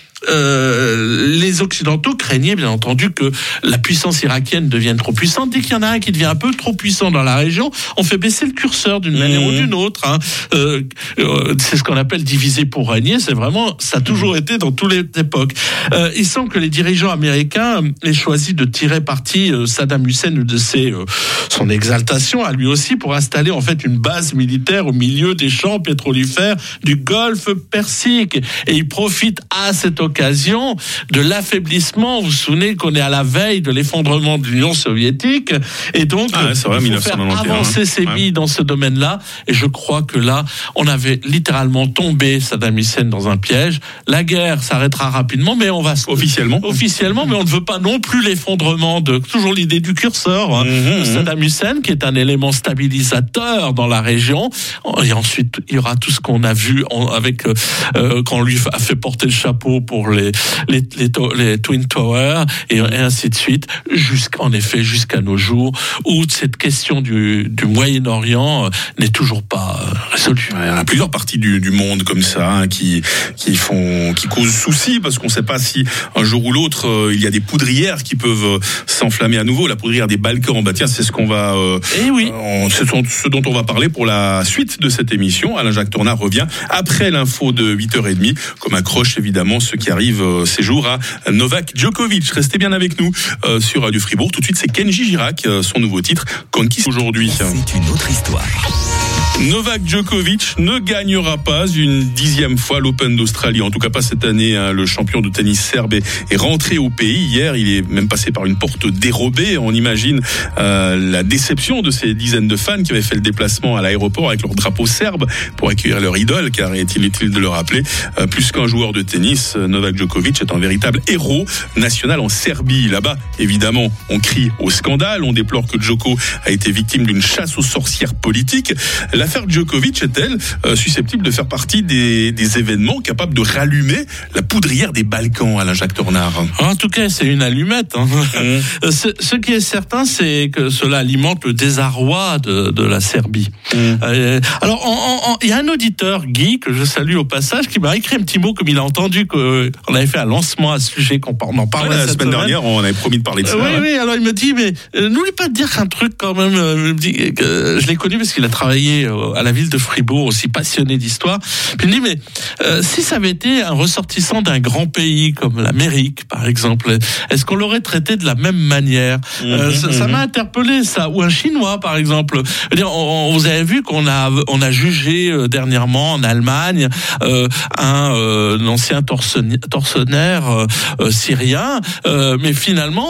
Euh, les Occidentaux craignaient bien entendu que la puissance irakienne devienne trop puissante. Dès qu'il y en a un qui devient un peu trop puissant dans la région, on fait baisser le curseur d'une manière mmh. ou d'une autre. Hein. Euh, euh, c'est ce qu'on appelle diviser pour régner. C'est vraiment, ça a toujours été dans toutes les époques. Euh, il semble que les dirigeants américains aient choisi de tirer parti euh, Saddam Hussein de ses, euh, son exaltation à lui aussi pour installer en fait une base militaire au milieu des champs pétrolifères du Golfe Persique. Et ils profitent à cette occasion occasion de l'affaiblissement. Vous vous souvenez qu'on est à la veille de l'effondrement de l'Union soviétique, et donc ah, vrai, il faut faire avancer ses ouais. billes dans ce domaine-là. Et je crois que là, on avait littéralement tombé Saddam Hussein dans un piège. La guerre s'arrêtera rapidement, mais on va officiellement, officiellement, mais on ne veut pas non plus l'effondrement de toujours l'idée du curseur hein, mmh, de Saddam Hussein, qui est un élément stabilisateur dans la région. Et ensuite, il y aura tout ce qu'on a vu en, avec euh, quand on lui a fait porter le chapeau pour les, les, les, les Twin Towers, et, et ainsi de suite, jusqu'en effet, jusqu'à nos jours, où cette question du, du Moyen-Orient euh, n'est toujours pas euh, résolue. Il y a plusieurs parties du, du monde comme ça, hein, qui, qui font, qui causent souci, parce qu'on ne sait pas si un jour ou l'autre, euh, il y a des poudrières qui peuvent euh, s'enflammer à nouveau. La poudrière des Balkans, bah tiens, c'est ce qu'on va, euh, eh oui. euh, c'est ce dont on va parler pour la suite de cette émission. Alain-Jacques Tornat revient après l'info de huit heures trente, comme accroche évidemment ceux qui arrive euh, ces jours à Novak Djokovic. Restez bien avec nous euh, sur Radio Fribourg. Tout de suite, c'est Kenji Girac, euh, son nouveau titre, Conquis aujourd'hui. C'est une autre histoire. Novak Djokovic ne gagnera pas une dixième fois l'Open d'Australie, en tout cas pas cette année. Hein. Le champion de tennis serbe est, est rentré au pays hier. Il est même passé par une porte dérobée. On imagine euh, la déception de ces dizaines de fans qui avaient fait le déplacement à l'aéroport avec leur drapeau serbe pour accueillir leur idole, car est-il utile de le rappeler, euh, plus qu'un joueur de tennis, Novak Djokovic est un véritable héros national en Serbie. Là-bas, évidemment, on crie au scandale. On déplore que Djoko a été victime d'une chasse aux sorcières politiques. La l'affaire Djokovic est-elle euh, susceptible de faire partie des, des événements capables de rallumer la poudrière des Balkans, Alain Jacques Tornard? En tout cas, c'est une allumette. Hein. Mmh. Ce, ce qui est certain, c'est que cela alimente le désarroi de, de la Serbie. Mmh. Euh, alors, il y a un auditeur, Guy, que je salue au passage, qui m'a écrit un petit mot, comme il a entendu qu'on avait fait un lancement à ce sujet, qu'on on en parlait ouais, la cette semaine, semaine dernière, on avait promis de parler de ça. Euh, oui, ouais. oui, alors il me dit, mais euh, n'oublie pas de dire qu'un truc quand même, euh, dit, que je l'ai connu parce qu'il a travaillé euh, à la ville de Fribourg, aussi passionné d'histoire. Puis il me dit, mais euh, si ça avait été un ressortissant d'un grand pays comme l'Amérique, par exemple, est-ce qu'on l'aurait traité de la même manière? mmh, euh, ça, mmh. ça m'a interpellé, ça. Ou un Chinois, par exemple. Je veux dire, on, vous avez vu qu'on a, on a jugé euh, dernièrement en Allemagne euh, un, euh, un ancien tortionnaire euh, euh, syrien, euh, mais finalement,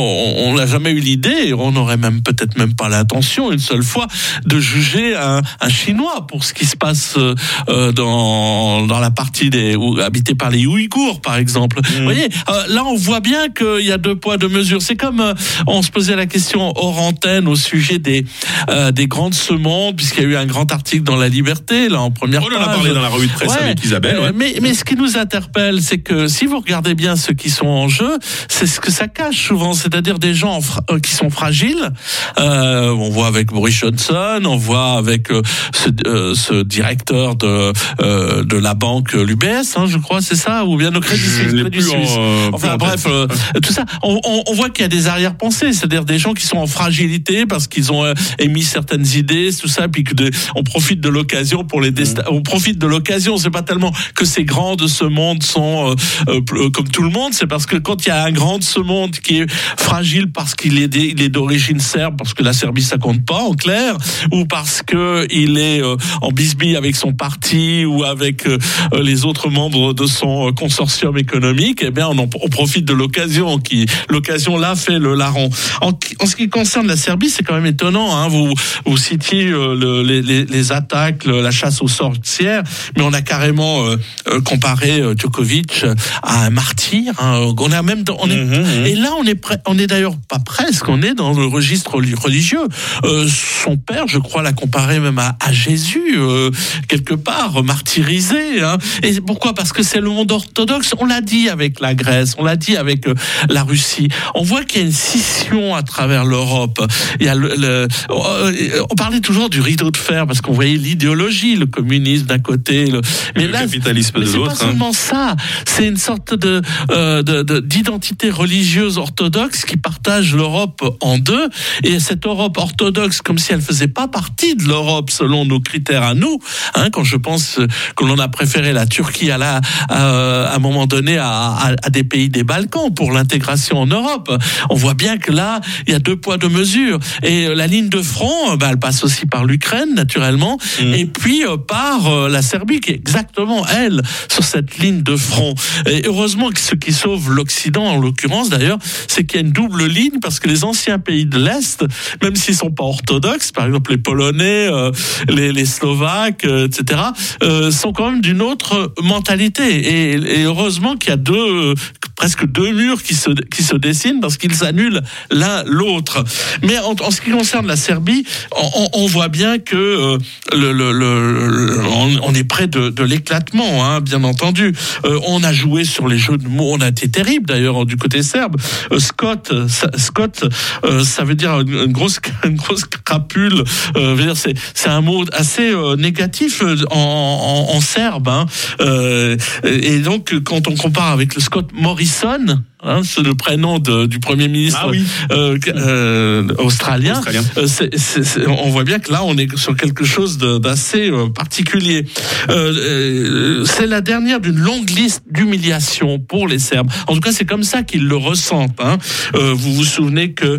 on n'a jamais eu l'idée, on n'aurait même peut-être même pas l'intention, une seule fois, de juger un, un Chinois pour ce qui se passe euh, dans, dans la partie des, où, habitée par les Ouïghours, par exemple. Mmh. Vous voyez, euh, là, on voit bien qu'il y a deux poids, deux mesures. C'est comme euh, on se posait la question hors antenne au sujet des, euh, des grands de ce monde, puisqu'il y a eu un grand article dans La Liberté, là, en première page. On en a parlé dans la revue de presse ouais, avec Isabelle. Ouais. Mais, mais ce qui nous interpelle, c'est que si vous regardez bien ceux qui sont en jeu, c'est ce que ça cache souvent, c'est-à-dire des gens fra- euh, qui sont fragiles. Euh, on voit avec Boris Johnson, on voit avec euh, ce, euh, ce directeur de euh, de la banque l'U B S, hein, je crois, c'est ça, ou bien le Crédit Suisse. Crédit Suisse. En, euh, enfin bref, euh, tout ça. On, on, on voit qu'il y a des arrière-pensées, c'est-à-dire des gens qui sont en fragilité parce qu'ils ont euh, émis certaines idées, tout ça, puis que de, on profite de l'occasion pour les desta- mmh. on profite de l'occasion. C'est pas tellement que ces grands de ce monde sont euh, euh, comme tout le monde, c'est parce que quand il y a un grand de ce monde qui est fragile parce qu'il est, il est d'origine serbe, parce que la Serbie ça compte pas en clair, ou parce que il est euh, en bisbille avec son parti ou avec euh, les autres membres de son consortium économique, eh bien on, en, on profite de l'occasion qui l'occasion là fait le larron. En, en ce qui concerne la Serbie, c'est quand même étonnant. Hein, vous vous citiez euh, le, les, les, les attaques, le, la chasse aux sorcières, mais on a carrément euh, euh, comparé euh, Djokovic à un martyr. Hein, on a même on est, mmh, et là on est prêt, on est d'ailleurs pas presque, on est dans le registre religieux. Euh, son père, je crois, l'a comparé même à, à Jésus euh, quelque part martyrisé. Hein. Et pourquoi? Parce que c'est le monde orthodoxe. On l'a dit avec la Grèce, on l'a dit avec euh, la Russie. On voit qu'il y a une scission à travers l'Europe. Il y a le, le euh, on parlait toujours du rideau de fer parce qu'on voyait l'idéologie, le communisme d'un côté, le, mais le là, capitalisme mais de c'est l'autre. C'est pas seulement hein. ça. C'est une sorte de, euh, de, de d'identité religieuse orthodoxe qui partage l'Europe en deux. Et cette Europe orthodoxe, comme si elle faisait pas partie de l'Europe selon nos critères à nous. Hein, quand je pense que l'on a préféré la Turquie à la, à, à un moment donné à, à, à des pays des Balkans pour l'intégration en Europe, on voit bien que là il y a deux poids deux mesures. Et la ligne de front, bah, elle passe aussi par l'Ukraine naturellement, mmh. et puis euh, par euh, la Serbie qui est exactement elle sur cette ligne de front. Et heureusement que ce qui sauve l'Occident en l'occurrence d'ailleurs, c'est qu'il y a une double ligne parce que les anciens pays de l'Est, même s'ils sont pas orthodoxes, par exemple les Polonais, euh, les, les Slovaques, euh, et cetera, euh, sont quand même d'une autre mentalité. Et, et heureusement qu'il y a deux, euh, presque deux murs qui se qui se dessinent parce qu'ils annulent l'un l'autre. Mais en, en ce qui concerne la Serbie, on, on voit bien que euh, le, le, le, le on, on est près de, de l'éclatement, hein, bien entendu. Euh, on a joué sur les jeux de mots, on a été terrible d'ailleurs du côté serbe. Euh, Scott, ça, Scott, euh, ça veut dire une, une grosse une grosse crapule. Euh, veut dire c'est c'est un mot assez euh, négatif en, en, en serbe. Hein. Euh, et donc quand on compare avec le Scott Morrison. Hein, c'est le prénom de, du Premier ministre ah oui. euh, euh, australien. australien. Euh, c'est, c'est, c'est, on voit bien que là, on est sur quelque chose de, d'assez euh, particulier. Euh, euh, c'est la dernière d'une longue liste d'humiliations pour les Serbes. En tout cas, c'est comme ça qu'ils le ressentent. Hein. Euh, vous vous souvenez que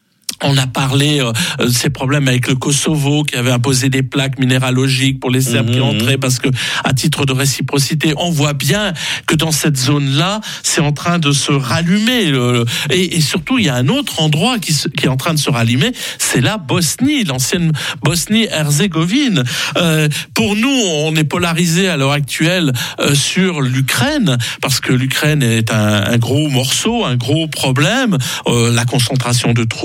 on a parlé euh, de ces problèmes avec le Kosovo qui avait imposé des plaques minéralogiques pour les Serbes mmh, qui entraient parce que, à titre de réciprocité, on voit bien que dans cette zone-là, c'est en train de se rallumer. Euh, et, et surtout, il y a un autre endroit qui, se, qui est en train de se rallumer, c'est la Bosnie, l'ancienne Bosnie-Herzégovine. Euh, pour nous, on est polarisé à l'heure actuelle euh, sur l'Ukraine parce que l'Ukraine est un, un gros morceau, un gros problème. Euh, la concentration de troupes euh,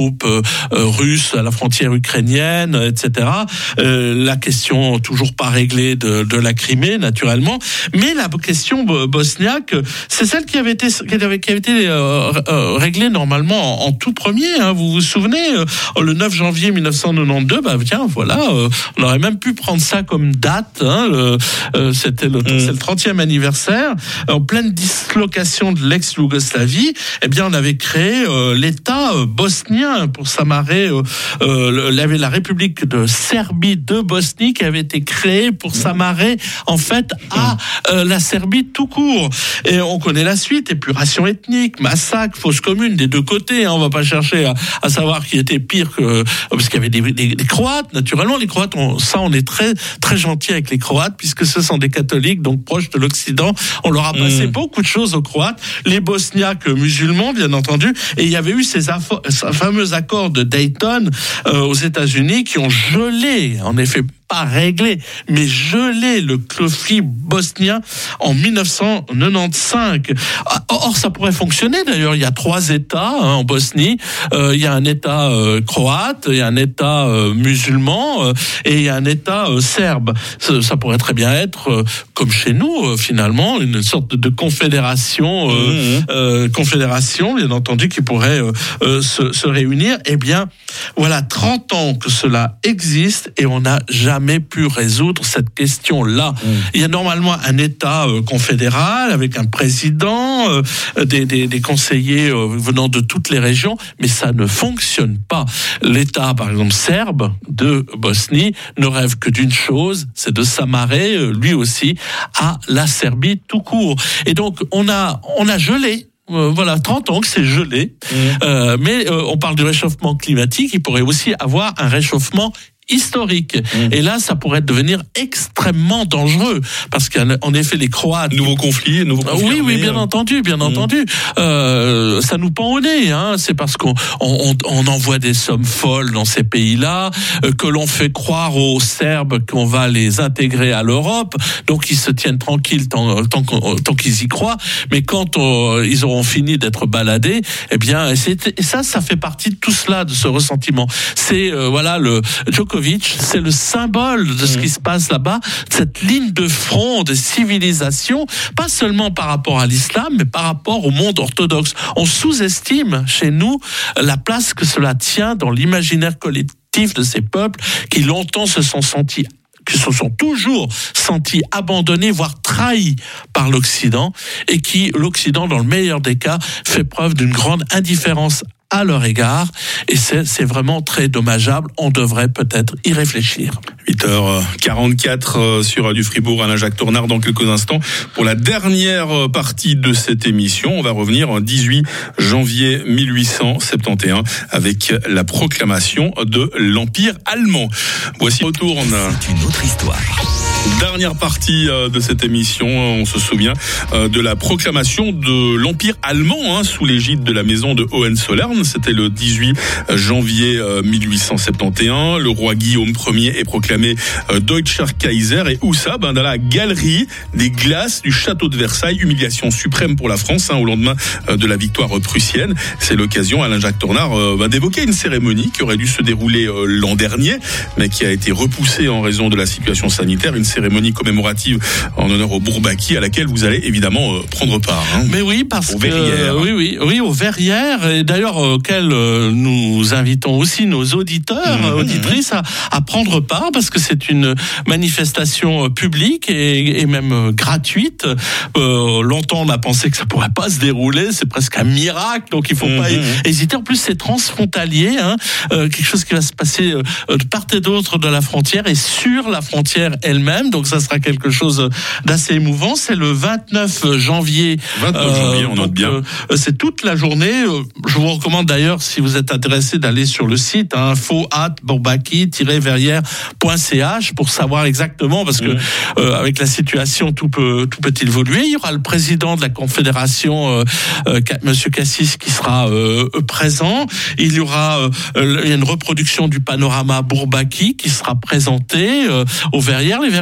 euh, russe à la frontière ukrainienne, et cetera. Euh, la question toujours pas réglée de, de la Crimée, naturellement, mais la question bosniaque, c'est celle qui avait été qui avait, qui avait été euh, euh, réglée normalement en, en tout premier. Hein. Vous vous souvenez, euh, le neuf janvier mille neuf cent quatre-vingt-douze, bah tiens, voilà, euh, on aurait même pu prendre ça comme date. Hein, le, euh, c'était le, mmh. c'est le trentième anniversaire, en pleine dislocation de l'ex-Yougoslavie. Eh bien, on avait créé euh, l'État euh, bosnien pour s'amarrer. Euh, euh, il y avait la République de Serbie de Bosnie qui avait été créée pour s'amarrer en fait à euh, la Serbie tout court. Et on connaît la suite, épuration ethnique, massacre, fausse commune des deux côtés. Hein, on va pas chercher à, à savoir qui était pire que parce qu'il y avait des, des, des Croates. Naturellement, les Croates, on, ça, on est très très gentil avec les Croates puisque ce sont des catholiques donc proches de l'Occident. On leur a passé mmh. beaucoup de choses aux Croates, les Bosniaques musulmans, bien entendu. Et il y avait eu ces affo- fameux accords de Dayton euh, aux États-Unis qui ont gelé, en effet, pas réglé, mais gelé le conflit bosnien en mille neuf cent quatre-vingt-quinze. Or, ça pourrait fonctionner d'ailleurs. Il y a trois États hein, en Bosnie. Euh, il y a un État euh, croate, il y a un État euh, musulman euh, et il y a un État euh, serbe. Ça, ça pourrait très bien être, euh, comme chez nous, euh, finalement, une sorte de confédération, euh, mmh. euh, confédération, bien entendu, qui pourrait euh, euh, se, se réunir. Eh bien, voilà, trente ans que cela existe et on n'a jamais pu résoudre cette question-là. Mmh. Il y a normalement un État euh, confédéral avec un président, euh, des, des, des conseillers euh, venant de toutes les régions, mais ça ne fonctionne pas. L'État, par exemple, serbe de Bosnie ne rêve que d'une chose, c'est de s'amarrer, euh, lui aussi, à la Serbie tout court. Et donc, on a, on a gelé. Euh, voilà, trente ans que c'est gelé. Mmh. Euh, mais euh, on parle du réchauffement climatique, il pourrait aussi avoir un réchauffement historique. Mmh. Et là, ça pourrait devenir extrêmement dangereux parce qu'en effet, les Croates... Nouveau conflit, nouveau conflit. Oui, oui, bien entendu, bien mmh. entendu. Euh, ça nous pend au nez. Hein. C'est parce qu'on on, on envoie des sommes folles dans ces pays-là, euh, que l'on fait croire aux Serbes qu'on va les intégrer à l'Europe. Donc, ils se tiennent tranquilles tant, tant, tant qu'ils y croient. Mais quand on, ils auront fini d'être baladés, eh bien, c'est, et ça, ça fait partie de tout cela, de ce ressentiment. C'est, euh, voilà, le Djokovic, c'est le symbole de ce qui se passe là-bas, cette ligne de front de civilisation, pas seulement par rapport à l'islam, mais par rapport au monde orthodoxe. On sous-estime chez nous la place que cela tient dans l'imaginaire collectif de ces peuples qui longtemps se sont sentis qui se sont toujours sentis abandonnés, voire trahis par l'Occident, et qui, l'Occident, dans le meilleur des cas, fait preuve d'une grande indifférence à leur égard, et c'est, c'est vraiment très dommageable. On devrait peut-être y réfléchir. huit heures quarante-quatre sur Radio Fribourg, Alain Jacques Tornard dans quelques instants. Pour la dernière partie de cette émission, on va revenir en dix-huit janvier mille huit cent soixante et onze avec la proclamation de l'Empire allemand. Voici retourne. C'est une autre histoire. Dernière partie de cette émission, on se souvient de la proclamation de l'Empire allemand hein, sous l'égide de la maison de Hohenzollern. C'était le dix-huit janvier mille huit cent soixante et onze. Le roi Guillaume Ier est proclamé Deutscher Kaiser. Et où ça ben, dans la galerie des glaces du château de Versailles. Humiliation suprême pour la France hein, au lendemain de la victoire prussienne. C'est l'occasion, Alain Jacques Tornard, euh, d'évoquer une cérémonie qui aurait dû se dérouler euh, l'an dernier, mais qui a été repoussée en raison de la situation sanitaire. Une cérémonie commémorative en honneur au Bourbaki à laquelle vous allez évidemment euh, prendre part. Hein. Mais oui, parce au que Verrières. oui, oui, oui, au Verrières, et d'ailleurs auquel euh, nous invitons aussi nos auditeurs, mmh, auditrices à, à prendre part, parce que c'est une manifestation publique et, et même euh, gratuite. Euh, longtemps, on a pensé que ça pourrait pas se dérouler, c'est presque un miracle, donc il faut mmh, pas mmh. hésiter. En plus, c'est transfrontalier, hein, euh, quelque chose qui va se passer euh, de part et d'autre de la frontière et sur la frontière elle-même. Donc ça sera quelque chose d'assez émouvant. C'est le vingt-neuf janvier. vingt-neuf janvier, on note bien. Euh, c'est toute la journée. Je vous recommande d'ailleurs, si vous êtes intéressé, d'aller sur le site hein, info arobase bourbaki tiret verrières point c h pour savoir exactement, parce que mmh. euh, avec la situation, tout peut tout peut évoluer. Il y aura le président de la Confédération, euh, euh, Monsieur Cassis, qui sera euh, présent. Il y aura euh, il y a une reproduction du panorama Bourbaki qui sera présenté euh, aux Verrières. Les Verrières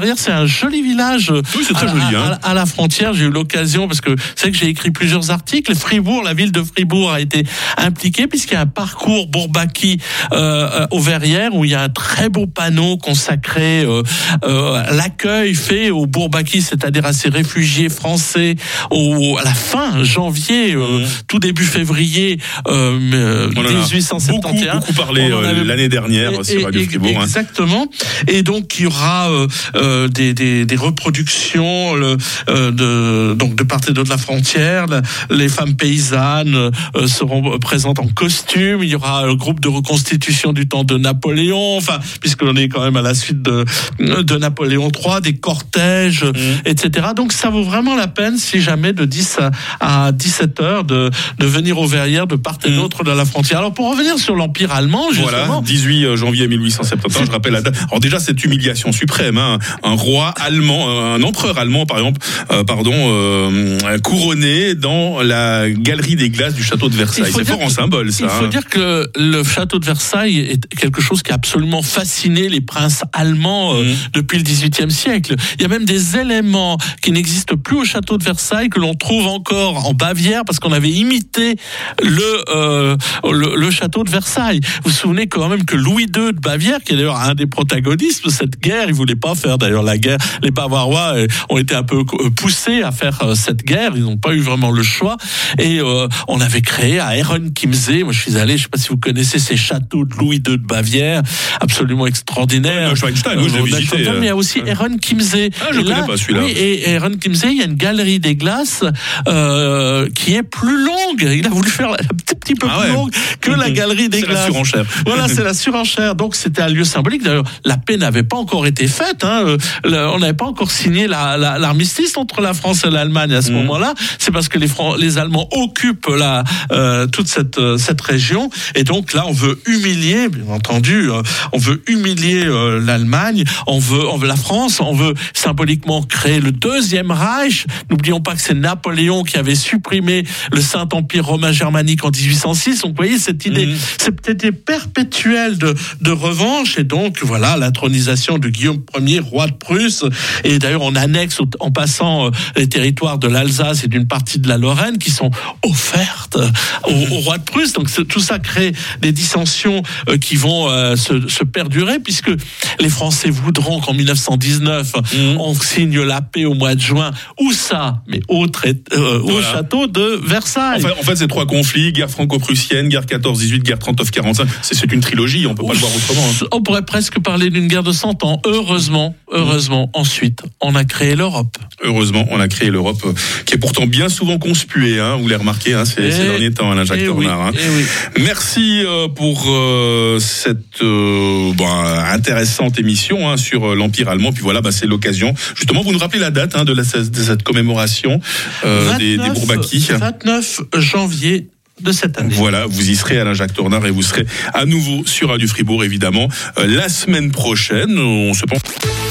Verrières, c'est un joli village. Oui, c'est très à, joli. à, Hein. à, à la frontière, j'ai eu l'occasion, parce que c'est que j'ai écrit plusieurs articles. Fribourg, la ville de Fribourg a été impliquée, puisqu'il y a un parcours Bourbaki euh, aux Verrières, où il y a un très beau panneau consacré euh, euh, à l'accueil fait aux Bourbaki, c'est-à-dire à ces réfugiés français, au, à la fin janvier, euh, mmh. tout début février euh, dix-huit cent soixante et un. Beaucoup, beaucoup parlé euh, avait... l'année dernière et, sur Radio Fribourg. Exactement. Hein. Et donc il y aura euh, euh, des, des, des reproductions le, euh, de, donc de part et d'autre de la frontière. Les femmes paysannes euh, seront présentes en costume. Il y aura un groupe de reconstitution du temps de Napoléon. Enfin, puisqu'on est quand même à la suite de, de Napoléon trois, des cortèges, mmh. et cetera. Donc ça vaut vraiment la peine, si jamais de dix à dix-sept heures, de, de venir aux Verrières de part et d'autre de la frontière. Alors pour revenir sur l'Empire allemand, justement. Voilà, dix-huit janvier mille huit cent soixante-dix, je rappelle la date. Alors déjà, cette humiliation suprême, hein, un roi allemand, un empereur allemand, par exemple, euh, pardon, euh, couronné dans la galerie des glaces du château de Versailles. C'est fort en symbole, ça. Il faut hein. dire que le château de Versailles est quelque chose qui a absolument fasciné les princes allemands euh, mmh. depuis le dix-huitième siècle. Il y a même des éléments qui n'existent plus au château de Versailles que l'on trouve encore en Bavière parce qu'on avait imité le, euh, le, le château de Versailles. Vous vous souvenez quand même que Louis deux de Bavière, qui est d'ailleurs un des protagonistes de cette guerre, il voulait pas faire d'ailleurs la guerre. Les Bavarois ont été un peu poussés à faire cette guerre. Ils n'ont pas eu vraiment le choix. Et euh, on avait créé à Herrenchiemsee. Moi, je suis allé. Je sais pas si vous connaissez ces châteaux de Louis deux de Bavière, absolument extraordinaires. Ouais, Schweinstein, oui, je l'ai visité. Mais il y a aussi ouais. Herrenchiemsee. Ah, je ne connais pas celui-là. Oui, et Herrenchiemsee, il y a une galerie des glaces euh, qui est plus longue. Il a voulu faire un petit, petit peu ah, plus ouais. longue que mmh. la galerie des c'est glaces. C'est la surenchère. Voilà, c'est la surenchère. Donc c'était un lieu symbolique. D'ailleurs, la paix n'avait pas encore été faite. Hein. Le, on n'avait pas encore signé la, la, l'armistice entre la France et l'Allemagne à ce mmh. moment-là. C'est parce que les, Fran- les Allemands occupent la, euh, toute cette, euh, cette région. Et donc là, on veut humilier, bien entendu, euh, on veut humilier euh, l'Allemagne. On veut, on veut la France. On veut symboliquement créer le deuxième Reich. N'oublions pas que c'est Napoléon qui avait supprimé le Saint-Empire romain germanique en dix-huit cent six. Donc, vous voyez, cette idée, mmh. c'est peut-être perpétuelle de, de revanche. Et donc, voilà, l'intronisation de Guillaume Ier, roi de Prusse. Et d'ailleurs, on annexe, en passant, les territoires de l'Alsace et d'une partie de la Lorraine qui sont offertes au, au roi de Prusse. Donc, tout ça crée des dissensions qui vont euh, se, se perdurer, puisque les Français voudront qu'en mille neuf cent dix-neuf, mmh. on signe la paix au mois de juin. Où ça? Mais au, trait, euh, voilà. au château de Versailles. En fait, en fait, c'est trois conflits, guerre franco-prussienne, guerre quatorze dix-huit, guerre trente-neuf quarante-cinq. C'est, c'est une trilogie, on peut Ouf. pas le voir autrement. Hein. On pourrait presque parler d'une guerre de cent ans. Heureusement, heureusement, mmh. ensuite, on a créé l'Europe. Heureusement, on a créé l'Europe, euh, qui est pourtant bien souvent conspuée, hein, vous l'avez remarqué, hein, ces, ces derniers temps, Alain Jacques Tornard. Oui, hein. oui. Merci euh, pour euh, cette euh, bah, intéressante émission hein, sur l'Empire allemand. Puis voilà, bah, c'est l'occasion. Justement, vous nous rappelez la date hein, de, la, de cette commémoration euh, vingt-neuf, des, des Bourbaki. vingt-neuf janvier de cette année. Voilà, vous y serez, Alain Jacques Tornard, et vous serez à nouveau sur Radio Fribourg, évidemment, euh, la semaine prochaine. On se pense.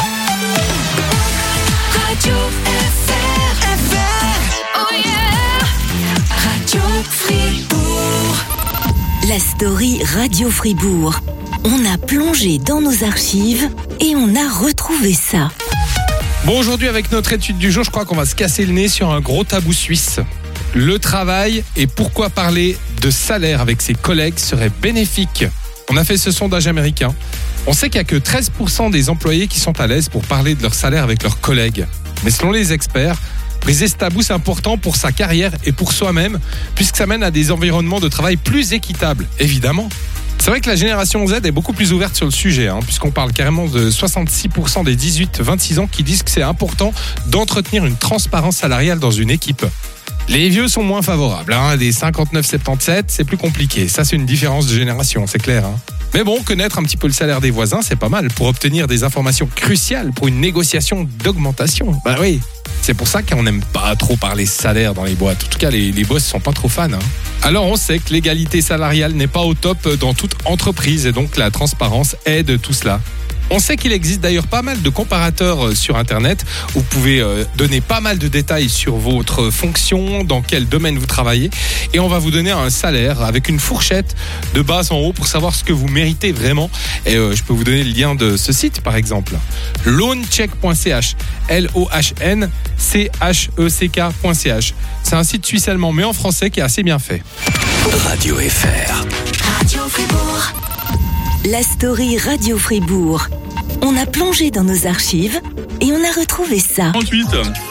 Radio F R, F R, oh yeah, Radio Fribourg. La story Radio Fribourg. On a plongé dans nos archives et on a retrouvé ça. Bon, aujourd'hui, avec notre étude du jour, je crois qu'on va se casser le nez sur un gros tabou suisse. Le travail et pourquoi parler de salaire avec ses collègues serait bénéfique. On a fait ce sondage américain. On sait qu'il n'y a que treize pour cent des employés qui sont à l'aise pour parler de leur salaire avec leurs collègues. Mais selon les experts, briser ce tabou, c'est important pour sa carrière et pour soi-même, puisque ça mène à des environnements de travail plus équitables, évidemment. C'est vrai que la génération Z est beaucoup plus ouverte sur le sujet, hein, puisqu'on parle carrément de soixante-six pour cent des dix-huit vingt-six ans qui disent que c'est important d'entretenir une transparence salariale dans une équipe. Les vieux sont moins favorables, hein, des cinquante-neuf soixante-dix-sept, c'est plus compliqué. Ça, c'est une différence de génération, c'est clair. Hein. Mais bon, connaître un petit peu le salaire des voisins, c'est pas mal pour obtenir des informations cruciales pour une négociation d'augmentation. Bah oui, c'est pour ça qu'on n'aime pas trop parler salaire dans les boîtes. En tout cas, les, les boss sont pas trop fans. Hein. Alors, on sait que l'égalité salariale n'est pas au top dans toute entreprise et donc la transparence aide tout cela. On sait qu'il existe d'ailleurs pas mal de comparateurs sur Internet où vous pouvez donner pas mal de détails sur votre fonction, dans quel domaine vous travaillez, et on va vous donner un salaire avec une fourchette de bas en haut pour savoir ce que vous méritez vraiment. Et euh, je peux vous donner le lien de ce site par exemple, loancheck point c h, L O H N C H E C K point C H. C'est un site suisse-allemand mais en français qui est assez bien fait. Radio F R. Radio Fribourg. La story Radio Fribourg. On a plongé dans nos archives et on a retrouvé ça. trente-huit.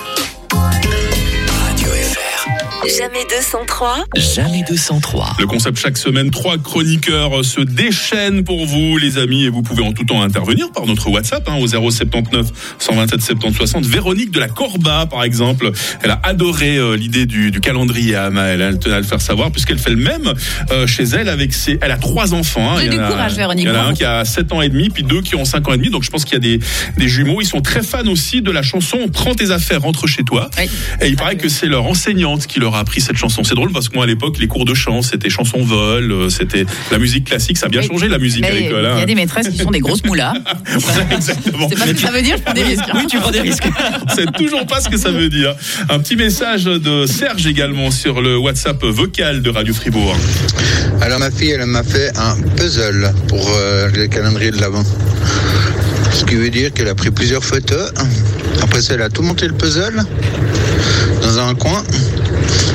Radio F R. Jamais deux cent trois. Jamais deux cent trois. Le concept chaque semaine, trois chroniqueurs se déchaînent pour vous, les amis, et vous pouvez en tout temps intervenir par notre WhatsApp hein, au zéro sept neuf, cent vingt-sept, soixante-dix, soixante. Véronique de la Corba, par exemple, elle a adoré euh, l'idée du, du calendrier à Amael. Elle tenait à le faire savoir puisqu'elle fait le même euh, chez elle avec ses. Elle a trois enfants. Hein. Oui, du a, courage, Véronique. Il y en a un qui a sept ans et demi, puis deux qui ont cinq ans et demi. Donc je pense qu'il y a des, des jumeaux. Ils sont très fans aussi de la chanson Prends tes affaires, rentre chez toi. Oui. Et il paraît que c'est leur enseignante qui leur a appris cette chanson. C'est drôle parce que moi à l'époque les cours de chant c'était chanson vol, c'était la musique classique, ça a bien mais, changé la musique à l'école. Il y a des maîtresses qui sont des grosses moulas. Exactement. C'est pas ce que ça veut dire, je prends des risques. Oui, tu prends des risques. C'est toujours pas ce que ça veut dire. Un petit message de Serge également sur le WhatsApp vocal de Radio Fribourg. Alors ma fille elle m'a fait un puzzle pour euh, le calendrier de l'Avent. Ce qui veut dire qu'elle a pris plusieurs photos. Après ça elle a tout monté le puzzle dans un coin.